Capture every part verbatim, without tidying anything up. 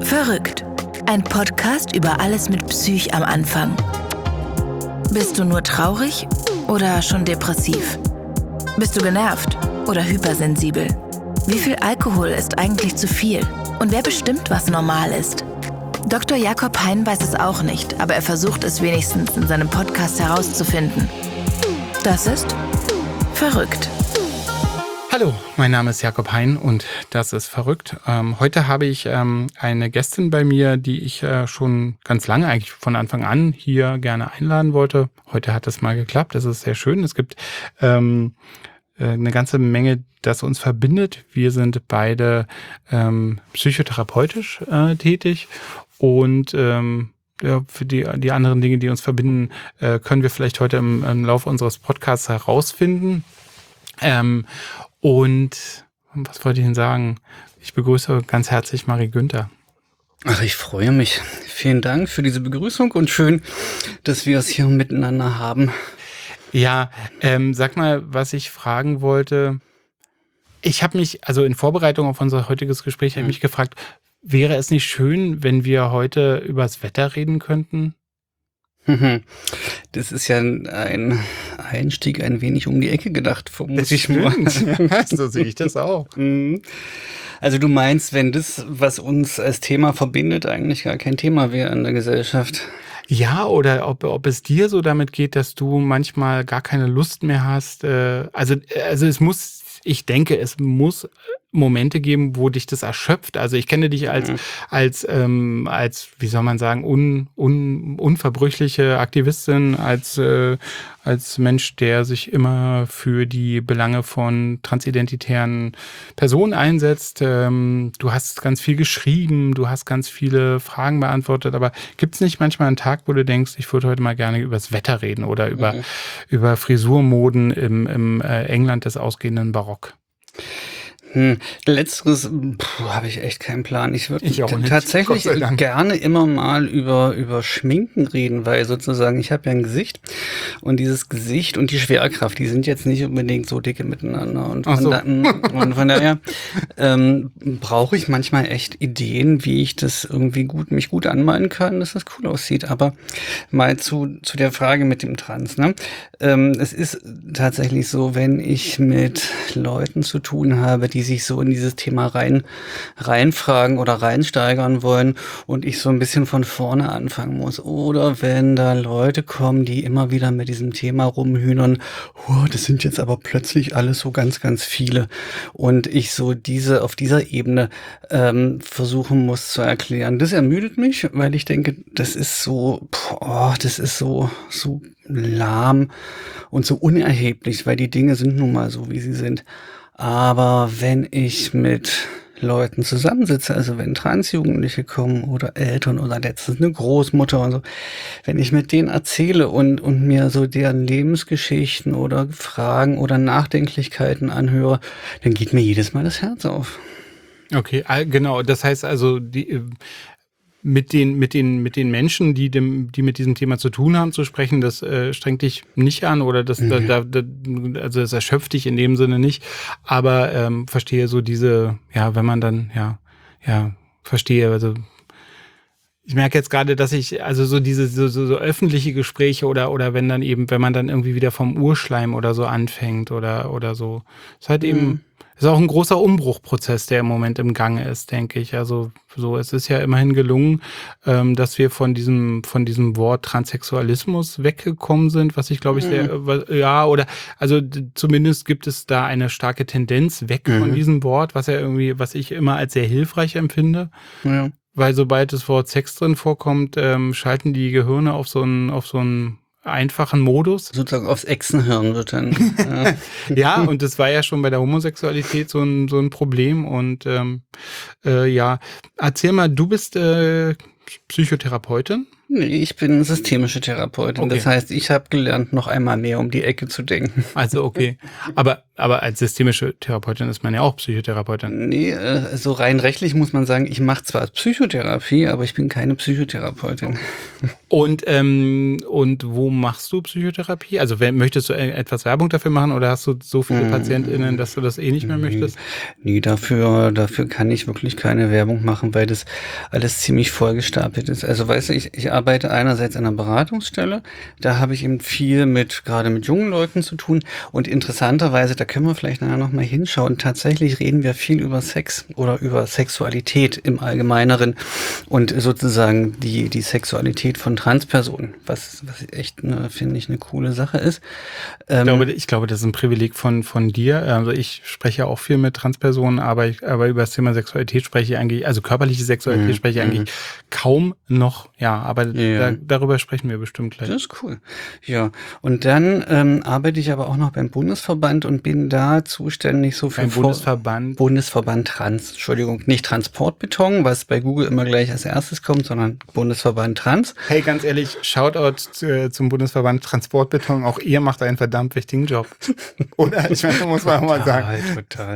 Verrückt. Ein Podcast über alles mit Psych am Anfang. Bist du nur traurig oder schon depressiv? Bist du genervt oder hypersensibel? Wie viel Alkohol ist eigentlich zu viel? Und wer bestimmt, was normal ist? Doktor Jakob Hein weiß es auch nicht, aber er versucht es wenigstens in seinem Podcast herauszufinden. Das ist Verrückt. Hallo, mein Name ist Jakob Hein und das ist Verrückt. Ähm, heute habe ich ähm, eine Gästin bei mir, die ich äh, schon ganz lange, eigentlich von Anfang an, hier gerne einladen wollte. Heute hat es mal geklappt, das ist sehr schön. Es gibt ähm, äh, eine ganze Menge, das uns verbindet. Wir sind beide ähm, psychotherapeutisch äh, tätig und ähm, ja, für die, die anderen Dinge, die uns verbinden, äh, können wir vielleicht heute im, im Laufe unseres Podcasts herausfinden. Ähm, und was wollte ich denn sagen? Ich begrüße ganz herzlich Marie Günther. Ach, ich freue mich. Vielen Dank für diese Begrüßung und schön, dass wir es hier miteinander haben. Ja, ähm, sag mal, was ich fragen wollte. Ich habe mich, also in Vorbereitung auf unser heutiges Gespräch, habe ich mich gefragt, wäre es nicht schön, wenn wir heute übers Wetter reden könnten? Das ist ja ein Einstieg ein wenig um die Ecke gedacht, vermute ich mal. So sehe ich das auch. Also du meinst, wenn das, was uns als Thema verbindet, eigentlich gar kein Thema wäre in der Gesellschaft? Ja, oder ob, ob es dir so damit geht, dass du manchmal gar keine Lust mehr hast. Äh, also, also es muss, ich denke, es muss Momente geben, wo dich das erschöpft. Also ich kenne dich als, mhm. als, ähm, als, wie soll man sagen, un, un, unverbrüchliche Aktivistin, als, äh, als Mensch, der sich immer für die Belange von transidentitären Personen einsetzt. Ähm, du hast ganz viel geschrieben, du hast ganz viele Fragen beantwortet, aber gibt es nicht manchmal einen Tag, wo du denkst, ich würde heute mal gerne über das Wetter reden oder über, mhm. über Frisurmoden im, im äh, England des ausgehenden Barock? Hm, letzteres habe ich echt keinen Plan. Ich würde tatsächlich gerne immer mal über über Schminken reden, weil sozusagen ich habe ja ein Gesicht und dieses Gesicht und die Schwerkraft, die sind jetzt nicht unbedingt so dicke miteinander und von, so. da, und von daher ähm, brauche ich manchmal echt Ideen, wie ich das irgendwie gut mich gut anmalen kann, dass das cool aussieht. Aber mal zu zu der Frage mit dem Trans. Ne? Ähm, es ist tatsächlich so, wenn ich mit Leuten zu tun habe, die sich so in dieses Thema rein reinfragen oder reinsteigern wollen und ich so ein bisschen von vorne anfangen muss. Oder wenn da Leute kommen, die immer wieder mit diesem Thema rumhühnern, oh, das sind jetzt aber plötzlich alles so ganz, ganz viele. Und ich so diese auf dieser Ebene ähm, versuchen muss zu erklären. Das ermüdet mich, weil ich denke, das ist so, oh, das ist so, so lahm und so unerheblich, weil die Dinge sind nun mal so, wie sie sind. Aber wenn ich mit Leuten zusammensitze, also wenn Transjugendliche kommen oder Eltern oder letztens eine Großmutter und so, wenn ich mit denen erzähle und, und mir so deren Lebensgeschichten oder Fragen oder Nachdenklichkeiten anhöre, dann geht mir jedes Mal das Herz auf. Okay, genau. Das heißt also, die mit den mit den mit den Menschen, die dem die mit diesem Thema zu tun haben, zu sprechen, das äh, strengt dich nicht an oder das mhm. da, da, also das erschöpft dich in dem Sinne nicht. Aber ähm, verstehe so diese, ja, wenn man dann ja ja verstehe, also ich merke jetzt gerade, dass ich, also so diese so, so, so öffentliche Gespräche oder oder wenn dann eben, wenn man dann irgendwie wieder vom Urschleim oder so anfängt oder oder so, ist halt mhm. eben, ist auch ein großer Umbruchprozess, der im Moment im Gange ist, denke ich. Also so, es ist ja immerhin gelungen, ähm, dass wir von diesem von diesem Wort Transsexualismus weggekommen sind, was ich glaube ich sehr, mhm. ja, oder also d- zumindest gibt es da eine starke Tendenz weg mhm. von diesem Wort, was ja irgendwie, was ich immer als sehr hilfreich empfinde. Ja. Weil sobald das Wort Sex drin vorkommt, ähm, schalten die Gehirne auf so einen, auf so einen einfachen Modus. Sozusagen aufs Echsenhirn wird dann. Ja. Ja, und das war ja schon bei der Homosexualität so ein, so ein Problem. Und ähm, äh, ja, erzähl mal, du bist äh, Psychotherapeutin? Nee, ich bin systemische Therapeutin. Okay. Das heißt, ich habe gelernt, noch einmal mehr um die Ecke zu denken. Also okay. Aber aber als systemische Therapeutin ist man ja auch Psychotherapeutin. Nee, äh, so rein rechtlich muss man sagen, ich mache zwar Psychotherapie, aber ich bin keine Psychotherapeutin. Und, ähm, und wo machst du Psychotherapie? Also möchtest du etwas Werbung dafür machen oder hast du so viele PatientInnen, dass du das eh nicht mehr nee, möchtest? Nee, dafür, dafür kann ich wirklich keine Werbung machen, weil das alles ziemlich vollgestapelt ist. Also weißt du, ich, ich arbeite einerseits an einer Beratungsstelle, da habe ich eben viel mit, gerade mit jungen Leuten zu tun und interessanterweise, da können wir vielleicht nachher nochmal hinschauen, tatsächlich reden wir viel über Sex oder über Sexualität im Allgemeineren und sozusagen die, die Sexualität von Transpersonen, was, was echt, ne, finde ich, eine coole Sache ist. Ähm, ich, glaube, ich glaube, das ist ein Privileg von, von dir. Also ich spreche auch viel mit Transpersonen, aber, ich, aber über das Thema Sexualität spreche ich eigentlich, also körperliche Sexualität mhm. spreche ich eigentlich mhm. kaum noch. Ja, aber ja. Da, darüber sprechen wir bestimmt gleich. Das ist cool. Ja, und dann ähm, arbeite ich aber auch noch beim Bundesverband und bin da zuständig so für beim Bundesverband? Bundesverband Trans, Entschuldigung, nicht Transportbeton, was bei Google immer gleich als erstes kommt, sondern Bundesverband Trans. Hey, ganz ehrlich, Shoutout zu, zum Bundesverband Transportbeton. Auch ihr macht einen verdammt wichtigen Job. Oder? Ich meine, muss man auch mal sagen. Total, total.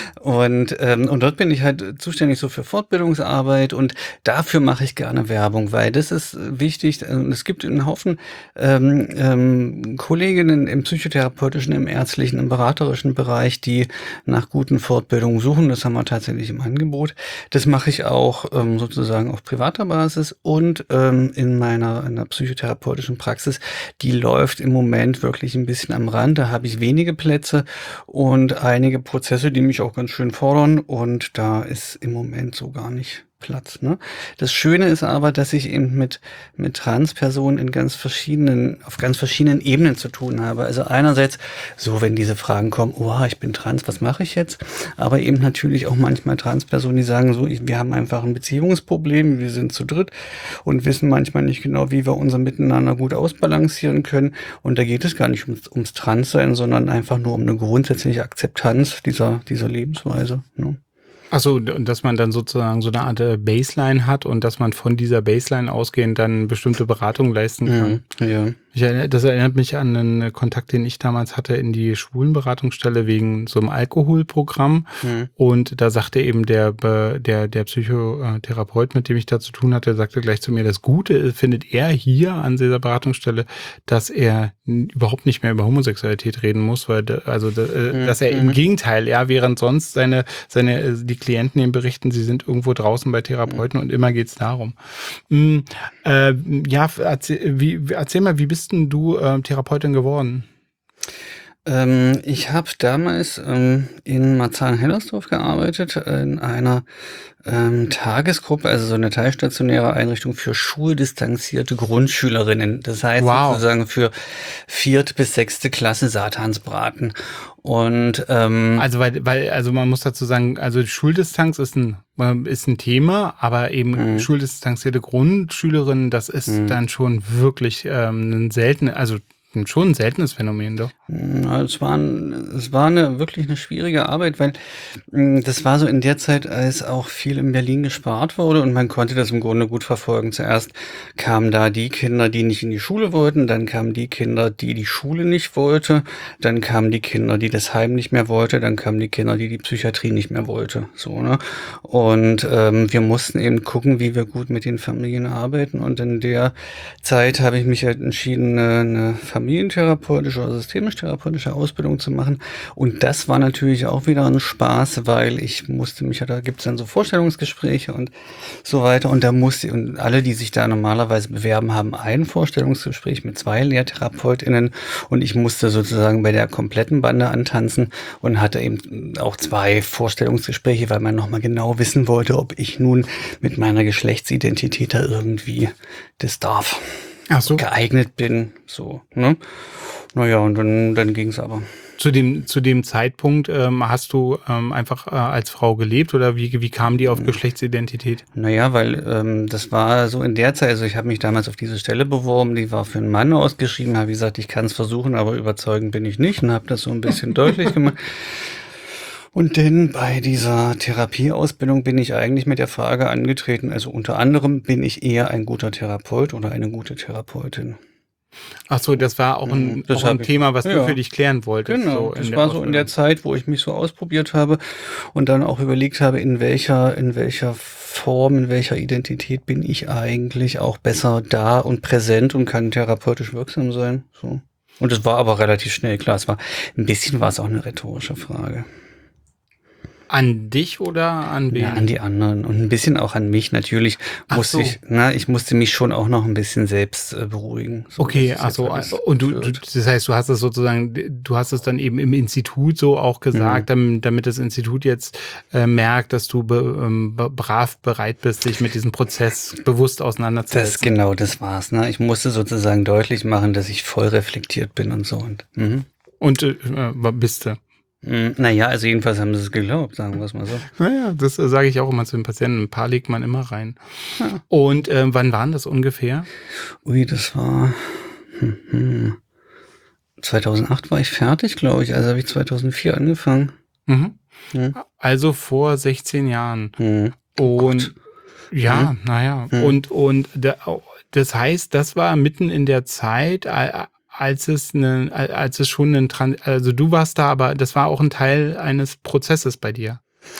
Und, ähm, und dort bin ich halt zuständig so für Fortbildungsarbeit und dafür mache ich gerne Werbung, weil das ist wichtig. Es gibt einen Haufen ähm, ähm, Kolleginnen im psychotherapeutischen, im ärztlichen, im beraterischen Bereich, die nach guten Fortbildungen suchen. Das haben wir tatsächlich im Angebot. Das mache ich auch ähm, sozusagen auf privater Basis und ähm, in meiner in der psychotherapeutischen Praxis. Die läuft im Moment wirklich ein bisschen am Rand. Da habe ich wenige Plätze und einige Prozesse, die mich auch ganz schön fordern. Und da ist im Moment so gar nicht Platz, ne? Das Schöne ist aber, dass ich eben mit, mit Transpersonen in ganz verschiedenen, auf ganz verschiedenen Ebenen zu tun habe. Also einerseits so, wenn diese Fragen kommen, oh, ich bin trans, was mache ich jetzt? Aber eben natürlich auch manchmal Transpersonen, die sagen so, ich, wir haben einfach ein Beziehungsproblem, wir sind zu dritt und wissen manchmal nicht genau, wie wir unser Miteinander gut ausbalancieren können. Und da geht es gar nicht ums, ums Transsein, sondern einfach nur um eine grundsätzliche Akzeptanz dieser, dieser Lebensweise, ne? Achso, und dass man dann sozusagen so eine Art Baseline hat und dass man von dieser Baseline ausgehend dann bestimmte Beratungen leisten kann. Ja, ja. Ich, das erinnert mich an einen Kontakt, den ich damals hatte in die Schwulenberatungsstelle wegen so einem Alkoholprogramm. Mhm. Und da sagte eben der, der, der Psychotherapeut, mit dem ich da zu tun hatte, sagte gleich zu mir, das Gute findet er hier an dieser Beratungsstelle, dass er überhaupt nicht mehr über Homosexualität reden muss, weil, also, mhm. dass er im Gegenteil, ja, während sonst seine, seine, die Klienten ihm berichten, sie sind irgendwo draußen bei Therapeuten mhm. und immer geht's darum. Mhm. Äh, ja, erzähl, wie, erzähl mal, wie bist denn du äh, Therapeutin geworden? Ähm, ich habe damals ähm, in Marzahn-Hellersdorf gearbeitet, in einer ähm, Tagesgruppe, also so eine teilstationäre Einrichtung für schuldistanzierte Grundschülerinnen. Das heißt wow. sozusagen für vierte bis sechste Klasse Satansbraten. Und ähm, also weil, weil, also man muss dazu sagen, also Schuldistanz ist ein ist ein Thema, aber eben mhm. schuldistanzierte Grundschülerinnen, das ist mhm. dann schon wirklich ähm, ein seltenes, also schon ein seltenes Phänomen, doch. Ja, es war, ein, es war eine wirklich eine schwierige Arbeit, weil mh, das war so in der Zeit, als auch viel in Berlin gespart wurde und man konnte das im Grunde gut verfolgen. Zuerst kamen da die Kinder, die nicht in die Schule wollten, dann kamen die Kinder, die die Schule nicht wollte, dann kamen die Kinder, die das Heim nicht mehr wollte, dann kamen die Kinder, die die Psychiatrie nicht mehr wollte. So, ne? Und ähm, wir mussten eben gucken, wie wir gut mit den Familien arbeiten und in der Zeit habe ich mich halt entschieden, eine, eine familientherapeutische oder systemisch-therapeutische Ausbildung zu machen. Und das war natürlich auch wieder ein Spaß, weil ich musste mich, da gibt es dann so Vorstellungsgespräche und so weiter. Und da musste, und alle, die sich da normalerweise bewerben, haben ein Vorstellungsgespräch mit zwei LehrtherapeutInnen und ich musste sozusagen bei der kompletten Bande antanzen und hatte eben auch zwei Vorstellungsgespräche, weil man nochmal genau wissen wollte, ob ich nun mit meiner Geschlechtsidentität da irgendwie das darf. Ach so. Geeignet bin, so, ne? Naja, und dann, dann ging's aber. Zu dem, zu dem Zeitpunkt ähm, hast du ähm, einfach äh, als Frau gelebt oder wie, wie kam die auf mhm. Geschlechtsidentität? Naja, weil ähm, das war so in der Zeit, also ich habe mich damals auf diese Stelle beworben, die war für einen Mann ausgeschrieben, habe gesagt, ich kann es versuchen, aber überzeugend bin ich nicht und habe das so ein bisschen deutlich gemacht. Und denn bei dieser Therapieausbildung bin ich eigentlich mit der Frage angetreten, also unter anderem, bin ich eher ein guter Therapeut oder eine gute Therapeutin? Ach so, das war auch ein, auch ein Thema, was ja. du für dich klären wolltest. Genau, so das war so in der Zeit, wo ich mich so ausprobiert habe und dann auch überlegt habe, in welcher, in welcher Form, in welcher Identität bin ich eigentlich auch besser da und präsent und kann therapeutisch wirksam sein. So. Und es war aber relativ schnell klar. Es war ein bisschen war es auch eine rhetorische Frage. An dich oder an wen? Ja, an die anderen und ein bisschen auch an mich. Natürlich musste so. ich, na, ich musste mich schon auch noch ein bisschen selbst äh, beruhigen. So, okay, also und du, du, das heißt, du hast es sozusagen, du hast es dann eben im Institut so auch gesagt, mhm. damit, damit das Institut jetzt äh, merkt, dass du be, ähm, brav bereit bist, dich mit diesem Prozess bewusst auseinanderzusetzen. Das genau, das war's. Ne? Ich musste sozusagen deutlich machen, dass ich voll reflektiert bin und so und. Mhm. Und äh, bist du? Naja, also jedenfalls haben sie es geglaubt, sagen wir es mal so. Naja, das äh, sage ich auch immer zu den Patienten. Ein paar legt man immer rein. Ja. Und äh, wann waren das ungefähr? Ui, das war hm, hm. zweitausendacht war ich fertig, glaube ich. Also habe ich zweitausendvier angefangen. Mhm. Hm. Also vor sechzehn Jahren. Hm. Und oh ja, hm. naja. Hm. Und, und der, das heißt, das war mitten in der Zeit, als es eine, als es schon ein, Trans- also du warst da, aber das war auch ein Teil eines Prozesses bei dir.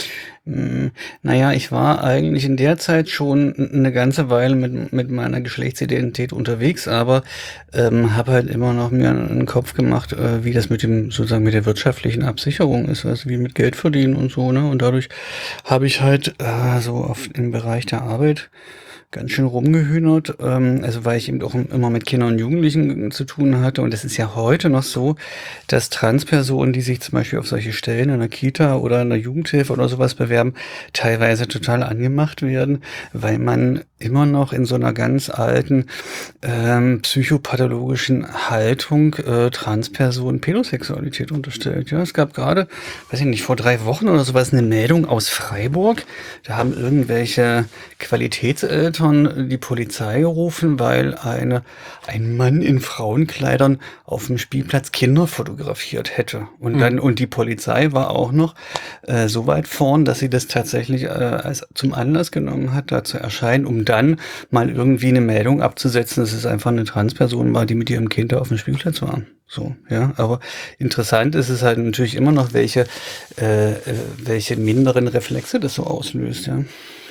Naja, ich war eigentlich in der Zeit schon eine ganze Weile mit, mit meiner Geschlechtsidentität unterwegs, aber ähm, habe halt immer noch mir einen Kopf gemacht, äh, wie das mit dem, sozusagen mit der wirtschaftlichen Absicherung ist, also wie mit Geld verdienen und so, ne? Und dadurch habe ich halt äh, so auf im Bereich der Arbeit ganz schön rumgehühnert, ähm, also weil ich eben auch immer mit Kindern und Jugendlichen zu tun hatte. Und es ist ja heute noch so, dass Transpersonen, die sich zum Beispiel auf solche Stellen in einer Kita oder in der Jugendhilfe oder sowas bewerben, teilweise total angemacht werden, weil man immer noch in so einer ganz alten ähm, psychopathologischen Haltung äh, Transpersonen Pädosexualität unterstellt. Ja, es gab gerade, weiß ich nicht, vor drei Wochen oder sowas eine Meldung aus Freiburg. Da haben irgendwelche Qualitätseltern die Polizei gerufen, weil eine, ein Mann in Frauenkleidern auf dem Spielplatz Kinder fotografiert hätte. Und dann, mhm. und die Polizei war auch noch äh, so weit vorn, dass sie das tatsächlich äh, als zum Anlass genommen hat, da zu erscheinen, um dann mal irgendwie eine Meldung abzusetzen, dass es einfach eine Transperson war, die mit ihrem Kind da auf dem Spielplatz war. So, ja, aber interessant ist es halt natürlich immer noch, welche, äh, welche minderen Reflexe das so auslöst, ja.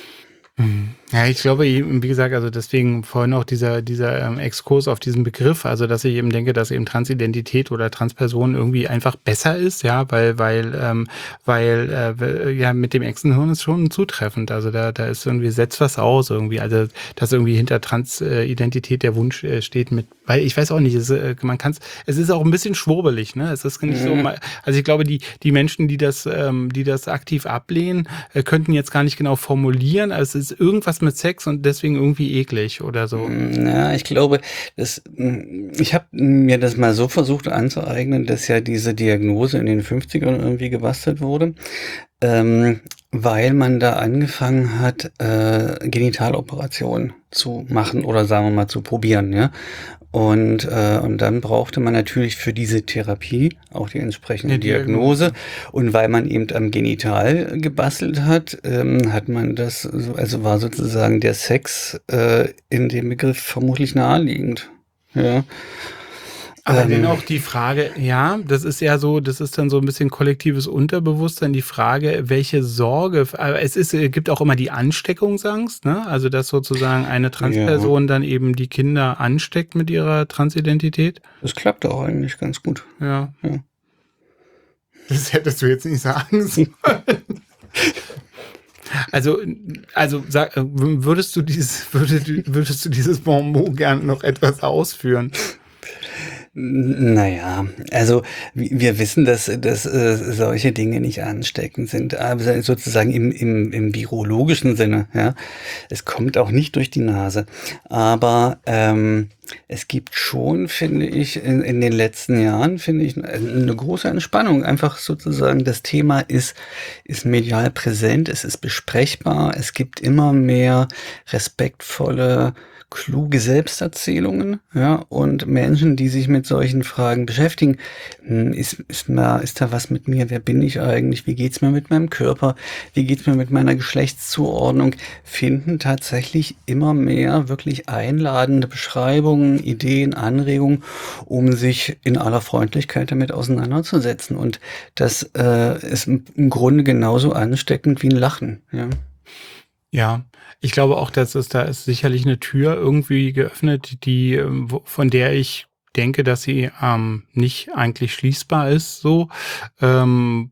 Ja, ich glaube, wie gesagt, also deswegen vorhin auch dieser, dieser ähm, Exkurs auf diesen Begriff, also dass ich eben denke, dass eben Transidentität oder Transperson irgendwie einfach besser ist, ja, weil, weil, ähm, weil, äh, ja, mit dem Echsenhirn ist schon zutreffend, also da, da ist irgendwie, setzt was aus irgendwie, also, dass irgendwie hinter Transidentität der Wunsch äh, steht mit, weil ich weiß auch nicht, es, äh, man kann es, es ist auch ein bisschen schwurbelig, ne, es ist nicht mhm. so, also ich glaube, die, die Menschen, die das, ähm, die das aktiv ablehnen, äh, könnten jetzt gar nicht genau formulieren, also es ist irgendwas mit Sex und deswegen irgendwie eklig oder so. Ja, ich glaube, das, ich habe mir das mal so versucht anzueignen, dass ja diese Diagnose in den fünfzigern irgendwie gebastelt wurde, ähm, weil man da angefangen hat, äh, Genitaloperationen zu machen oder sagen wir mal zu probieren, ja. Und, äh, und dann brauchte man natürlich für diese Therapie auch die entsprechende die Diagnose. Und weil man eben am Genital gebastelt hat, ähm, hat man das, so, also war sozusagen der Sex äh, in dem Begriff vermutlich naheliegend. Ja. Aber ähm, dann auch die Frage, ja, das ist ja so, das ist dann so ein bisschen kollektives Unterbewusstsein, die Frage, welche Sorge, es ist, gibt auch immer die Ansteckungsangst, ne? Also, dass sozusagen eine Transperson ja. dann eben die Kinder ansteckt mit ihrer Transidentität. Das klappt auch eigentlich ganz gut. Ja. ja. Das hättest du jetzt nicht sagen sollen. Also, also sag, würdest du dieses, würdest, würdest du dieses Bonmot gerne noch etwas ausführen? Naja, also wir wissen, dass, dass äh, solche Dinge nicht ansteckend sind, aber sozusagen im, im, im virologischen Sinne, ja. Es kommt auch nicht durch die Nase, aber ähm, es gibt schon, finde ich, in, in den letzten Jahren, finde ich, eine große Entspannung. Einfach sozusagen, das Thema ist, ist medial präsent, es ist besprechbar, es gibt immer mehr respektvolle, kluge Selbsterzählungen, ja, und Menschen, die sich mit solchen Fragen beschäftigen. Ist, ist, mal, ist da was mit mir? Wer bin ich eigentlich? Wie geht's mir mit meinem Körper? Wie geht's mir mit meiner Geschlechtszuordnung? Finden tatsächlich immer mehr wirklich einladende Beschreibungen Erfahrungen, Ideen, Anregungen, um sich in aller Freundlichkeit damit auseinanderzusetzen. Und das äh, ist im Grunde genauso ansteckend wie ein Lachen. Ja, ja. Ich glaube auch, dass es da ist sicherlich eine Tür irgendwie geöffnet, die von der ich denke, dass sie ähm, nicht eigentlich schließbar ist. So ähm,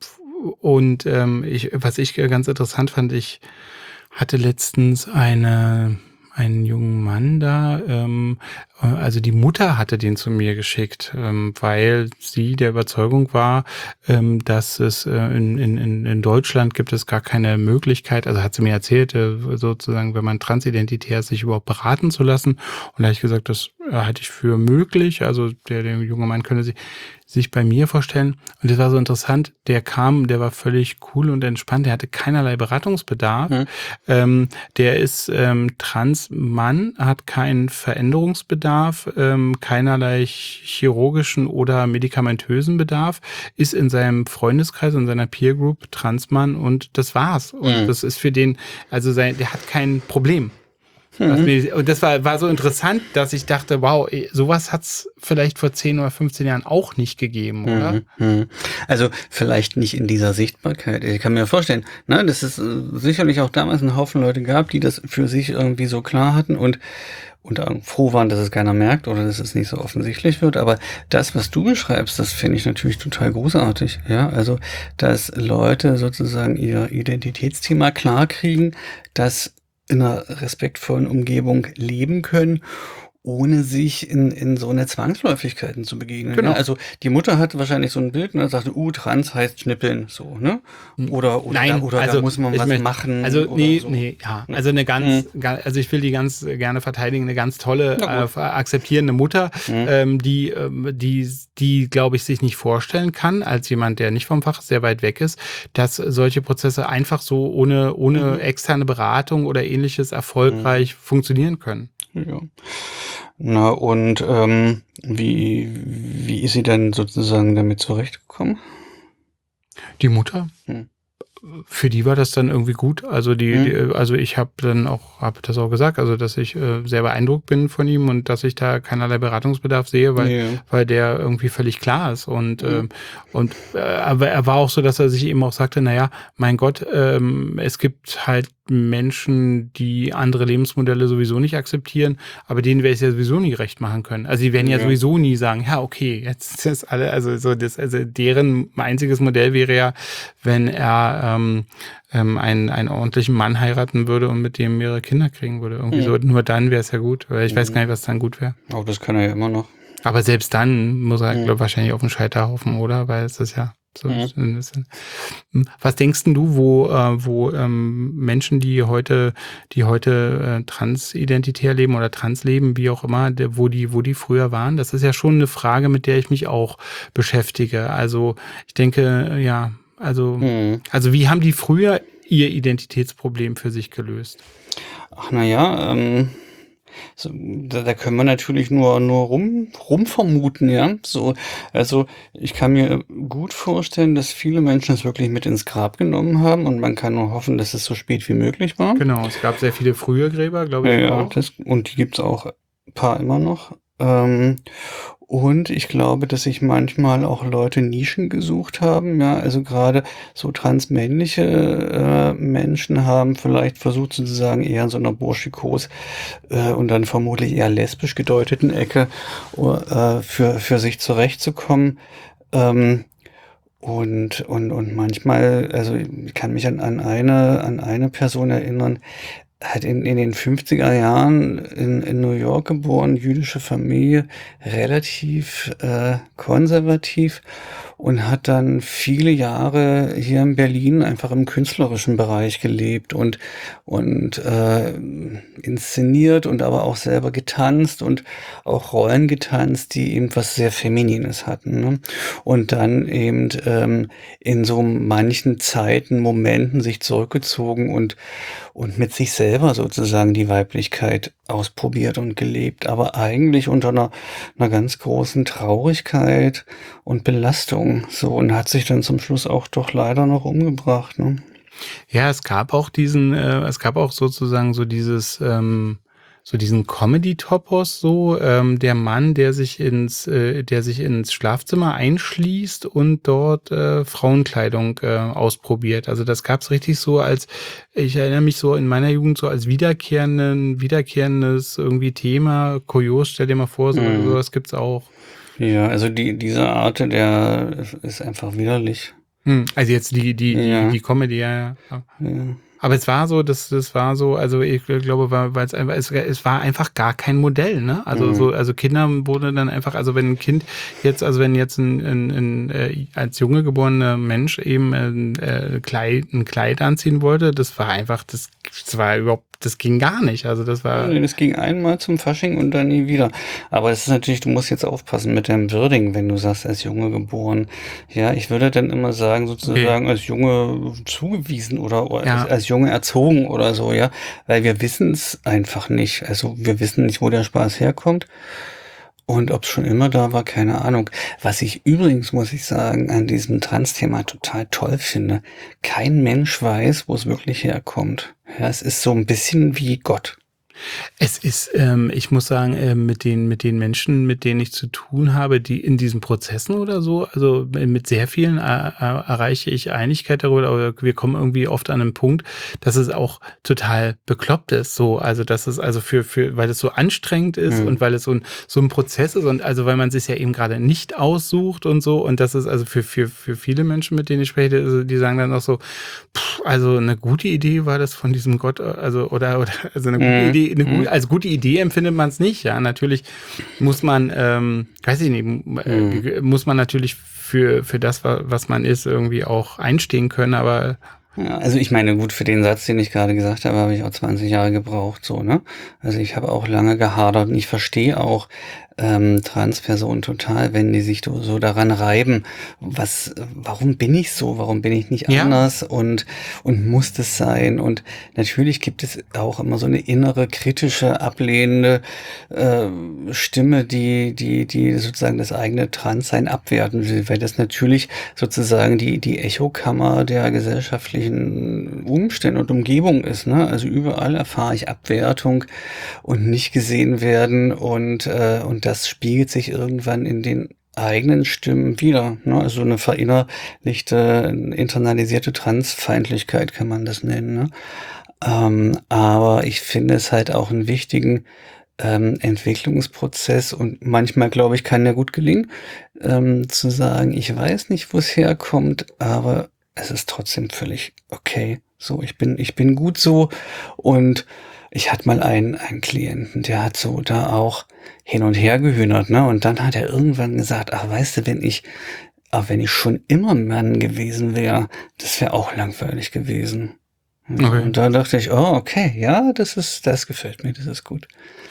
und ähm, ich, was ich ganz interessant fand, ich hatte letztens eine einen jungen Mann da, ähm, also die Mutter hatte den zu mir geschickt, ähm, weil sie der Überzeugung war, ähm, dass es äh, in, in, in Deutschland gibt es gar keine Möglichkeit, also hat sie mir erzählt, äh, sozusagen, wenn man transidentitär ist, sich überhaupt beraten zu lassen. Und da habe ich gesagt, das äh, halte ich für möglich, also der, der junge Mann könnte sich sich bei mir vorstellen. Und das war so interessant, der kam, der war völlig cool und entspannt, der hatte keinerlei Beratungsbedarf. Mhm. Ähm, der ist ähm, Transmann, hat keinen Veränderungsbedarf, ähm, keinerlei chirurgischen oder medikamentösen Bedarf, ist in seinem Freundeskreis, in seiner Peer Group Transmann und das war's. Und mhm. das ist für den, also sein, der hat kein Problem. Mhm. Mir, und das war, war so interessant, dass ich dachte, wow, sowas hat's vielleicht vor zehn oder fünfzehn Jahren auch nicht gegeben, oder? Mhm. Also vielleicht nicht in dieser Sichtbarkeit. Ich kann mir vorstellen, ne, dass es äh, sicherlich auch damals einen Haufen Leute gab, die das für sich irgendwie so klar hatten und und froh waren, dass es keiner merkt oder dass es nicht so offensichtlich wird. Aber das, was du beschreibst, das finde ich natürlich total großartig. Ja, also, dass Leute sozusagen ihr Identitätsthema klar kriegen, dass in einer respektvollen Umgebung leben können, ohne sich in, in so eine Zwangsläufigkeiten zu begegnen. Genau. Ja, also die Mutter hat wahrscheinlich so ein Bild, ne, sagte, uh, trans heißt schnippeln, so, ne? Oder, oder, Nein, da, oder also, da muss man was möchte, machen. Also, oder nee, so. nee, ja. Also eine ganz, mhm. also ich will die ganz gerne verteidigen, eine ganz tolle, äh, akzeptierende Mutter, mhm. ähm, die, ähm, die, die, glaube ich, sich nicht vorstellen kann, als jemand, der nicht vom Fach sehr weit weg ist, dass solche Prozesse einfach so ohne, ohne mhm. externe Beratung oder ähnliches erfolgreich mhm. funktionieren können. Ja. Na, und ähm, wie, wie ist sie denn sozusagen damit zurechtgekommen? Die Mutter? Hm. Für die war das dann irgendwie gut. Also die, hm. die also ich habe dann auch, habe das auch gesagt, also dass ich äh, sehr beeindruckt bin von ihm und dass ich da keinerlei Beratungsbedarf sehe, weil ja. weil der irgendwie völlig klar ist und hm. äh, und äh, aber er war auch so, dass er sich eben auch sagte, naja, mein Gott, ähm, es gibt halt Menschen, die andere Lebensmodelle sowieso nicht akzeptieren, aber denen werde ich ja sowieso nie recht machen können. Also die werden ja, ja sowieso nie sagen, ja, okay, jetzt ist alle, also so das, also deren einziges Modell wäre ja, wenn er ähm, ähm, einen, einen ordentlichen Mann heiraten würde und mit dem mehrere Kinder kriegen würde. Irgendwie mhm. so, nur dann wäre es ja gut, weil ich mhm. weiß gar nicht, was dann gut wäre. Aber das kann er ja immer noch. Aber selbst dann muss er, mhm. glaube ich, wahrscheinlich auf den Scheiterhaufen, oder? Weil es ist ja so ein bisschen. Was denkst denn du, wo, äh, wo ähm, Menschen, die heute, die heute äh, transidentitär leben oder trans leben, wie auch immer, der, wo die, wo die früher waren? Das ist ja schon eine Frage, mit der ich mich auch beschäftige. Also ich denke, ja, also, mhm. also wie haben die früher ihr Identitätsproblem für sich gelöst? Ach, na ja, ähm. So, da, da können wir natürlich nur nur rum rumvermuten, ja. So, also ich kann mir gut vorstellen, dass viele Menschen es wirklich mit ins Grab genommen haben und man kann nur hoffen, dass es so spät wie möglich war. Genau, es gab sehr viele frühe Gräber, glaube ich. Ja, auch. Das, und die gibt's auch ein paar immer noch. Ähm, und ich glaube, dass sich manchmal auch Leute Nischen gesucht haben, ja, also gerade so transmännliche äh, Menschen haben vielleicht versucht sozusagen eher in so einer Burschikos äh, und dann vermutlich eher lesbisch gedeuteten Ecke äh, für für sich zurechtzukommen. Ähm, und und und manchmal, also ich kann mich an an eine an eine Person erinnern, hat in, in den fünfziger Jahren in, in New York geboren, jüdische Familie, relativ äh, konservativ und hat dann viele Jahre hier in Berlin einfach im künstlerischen Bereich gelebt und und äh, inszeniert und aber auch selber getanzt und auch Rollen getanzt, die eben was sehr Feminines hatten, ne? Und dann eben ähm, in so manchen Zeiten, Momenten sich zurückgezogen und und mit sich selber sozusagen die Weiblichkeit ausprobiert und gelebt, aber eigentlich unter einer, einer ganz großen Traurigkeit und Belastung, so, und hat sich dann zum Schluss auch doch leider noch umgebracht, ne? Ja, es gab auch diesen, äh, es gab auch sozusagen so dieses, ähm, so diesen Comedy-Topos, so ähm, der Mann, der sich ins, äh, der sich ins Schlafzimmer einschließt und dort äh, Frauenkleidung äh, ausprobiert. Also das gab's richtig so als, ich erinnere mich so in meiner Jugend so als wiederkehrenden, wiederkehrendes irgendwie Thema. Kurios, stell dir mal vor, so, mhm. sowas gibt's auch. Ja, also die diese Art, der ist einfach widerlich. Hm, also jetzt die die ja. die die Comedy, ja, ja. ja. Aber es war so, das, das war so, also ich glaube, weil es einfach, es, es war einfach gar kein Modell, ne? Also mhm. so, also Kinder wurde dann einfach, also wenn ein Kind jetzt, also wenn jetzt ein, ein, ein, ein als Junge geborener Mensch eben ein, ein Kleid, ein Kleid anziehen wollte, das war einfach, das, das war überhaupt, das ging gar nicht. Also das war. Das ging einmal zum Fasching und dann nie wieder. Aber es ist natürlich, du musst jetzt aufpassen mit deinem Würdigen, wenn du sagst, als Junge geboren. Ja, ich würde dann immer sagen, sozusagen okay. als Junge zugewiesen oder ja. als, als Junge erzogen oder so, ja. Weil wir wissen es einfach nicht. Also wir wissen nicht, wo der Spaß herkommt. Und ob es schon immer da war, keine Ahnung. Was ich übrigens, muss ich sagen, an diesem Trans-Thema total toll finde, kein Mensch weiß, wo es wirklich herkommt. Ja, es ist so ein bisschen wie Gott. Es ist, ähm, ich muss sagen, äh, mit den mit den Menschen, mit denen ich zu tun habe, die in diesen Prozessen oder so, also mit sehr vielen äh, erreiche ich Einigkeit darüber, aber wir kommen irgendwie oft an einen Punkt, dass es auch total bekloppt ist, so, also dass es also für für, weil es so anstrengend ist mhm. und weil es so ein so ein Prozess ist und also weil man sich ja eben gerade nicht aussucht und so und das ist also für für für viele Menschen, mit denen ich spreche, also die sagen dann auch so, pff, also eine gute Idee war das von diesem Gott, also oder oder also eine gute mhm. Idee. Eine gute, als gute Idee empfindet man es nicht, ja. Natürlich muss man, ähm, weiß ich nicht, mhm. muss man natürlich für, für das, was man ist, irgendwie auch einstehen können, aber. Ja, also ich meine, gut, für den Satz, den ich gerade gesagt habe, habe ich auch zwanzig Jahre gebraucht, so, ne? Also ich habe auch lange gehadert und ich verstehe auch ähm, Transpersonen total, wenn die sich so daran reiben, was, warum bin ich so, warum bin ich nicht ja. anders und und muss das sein? Und natürlich gibt es auch immer so eine innere, kritische, ablehnende äh, Stimme, die die die sozusagen das eigene Transsein abwerten will, weil das natürlich sozusagen die die Echokammer der gesellschaftlichen Umstände und Umgebung ist, ne? Also überall erfahre ich Abwertung und nicht gesehen werden und äh, und das spiegelt sich irgendwann in den eigenen Stimmen wieder. Ne? Also eine verinnerlichte, internalisierte Transfeindlichkeit kann man das nennen. Ne? Ähm, aber ich finde es halt auch einen wichtigen ähm, Entwicklungsprozess und manchmal, glaube ich, kann der gut gelingen, ähm, zu sagen, ich weiß nicht, wo es herkommt, aber es ist trotzdem völlig okay. So, ich bin, ich bin gut so und ich hatte mal einen, einen Klienten, der hat so da auch hin und her gehühnert, ne? Und dann hat er irgendwann gesagt, ach, weißt du, wenn ich, ach, wenn ich schon immer Mann gewesen wäre, das wäre auch langweilig gewesen. Okay. Und da dachte ich, oh, okay, ja, das ist, das gefällt mir, das ist gut.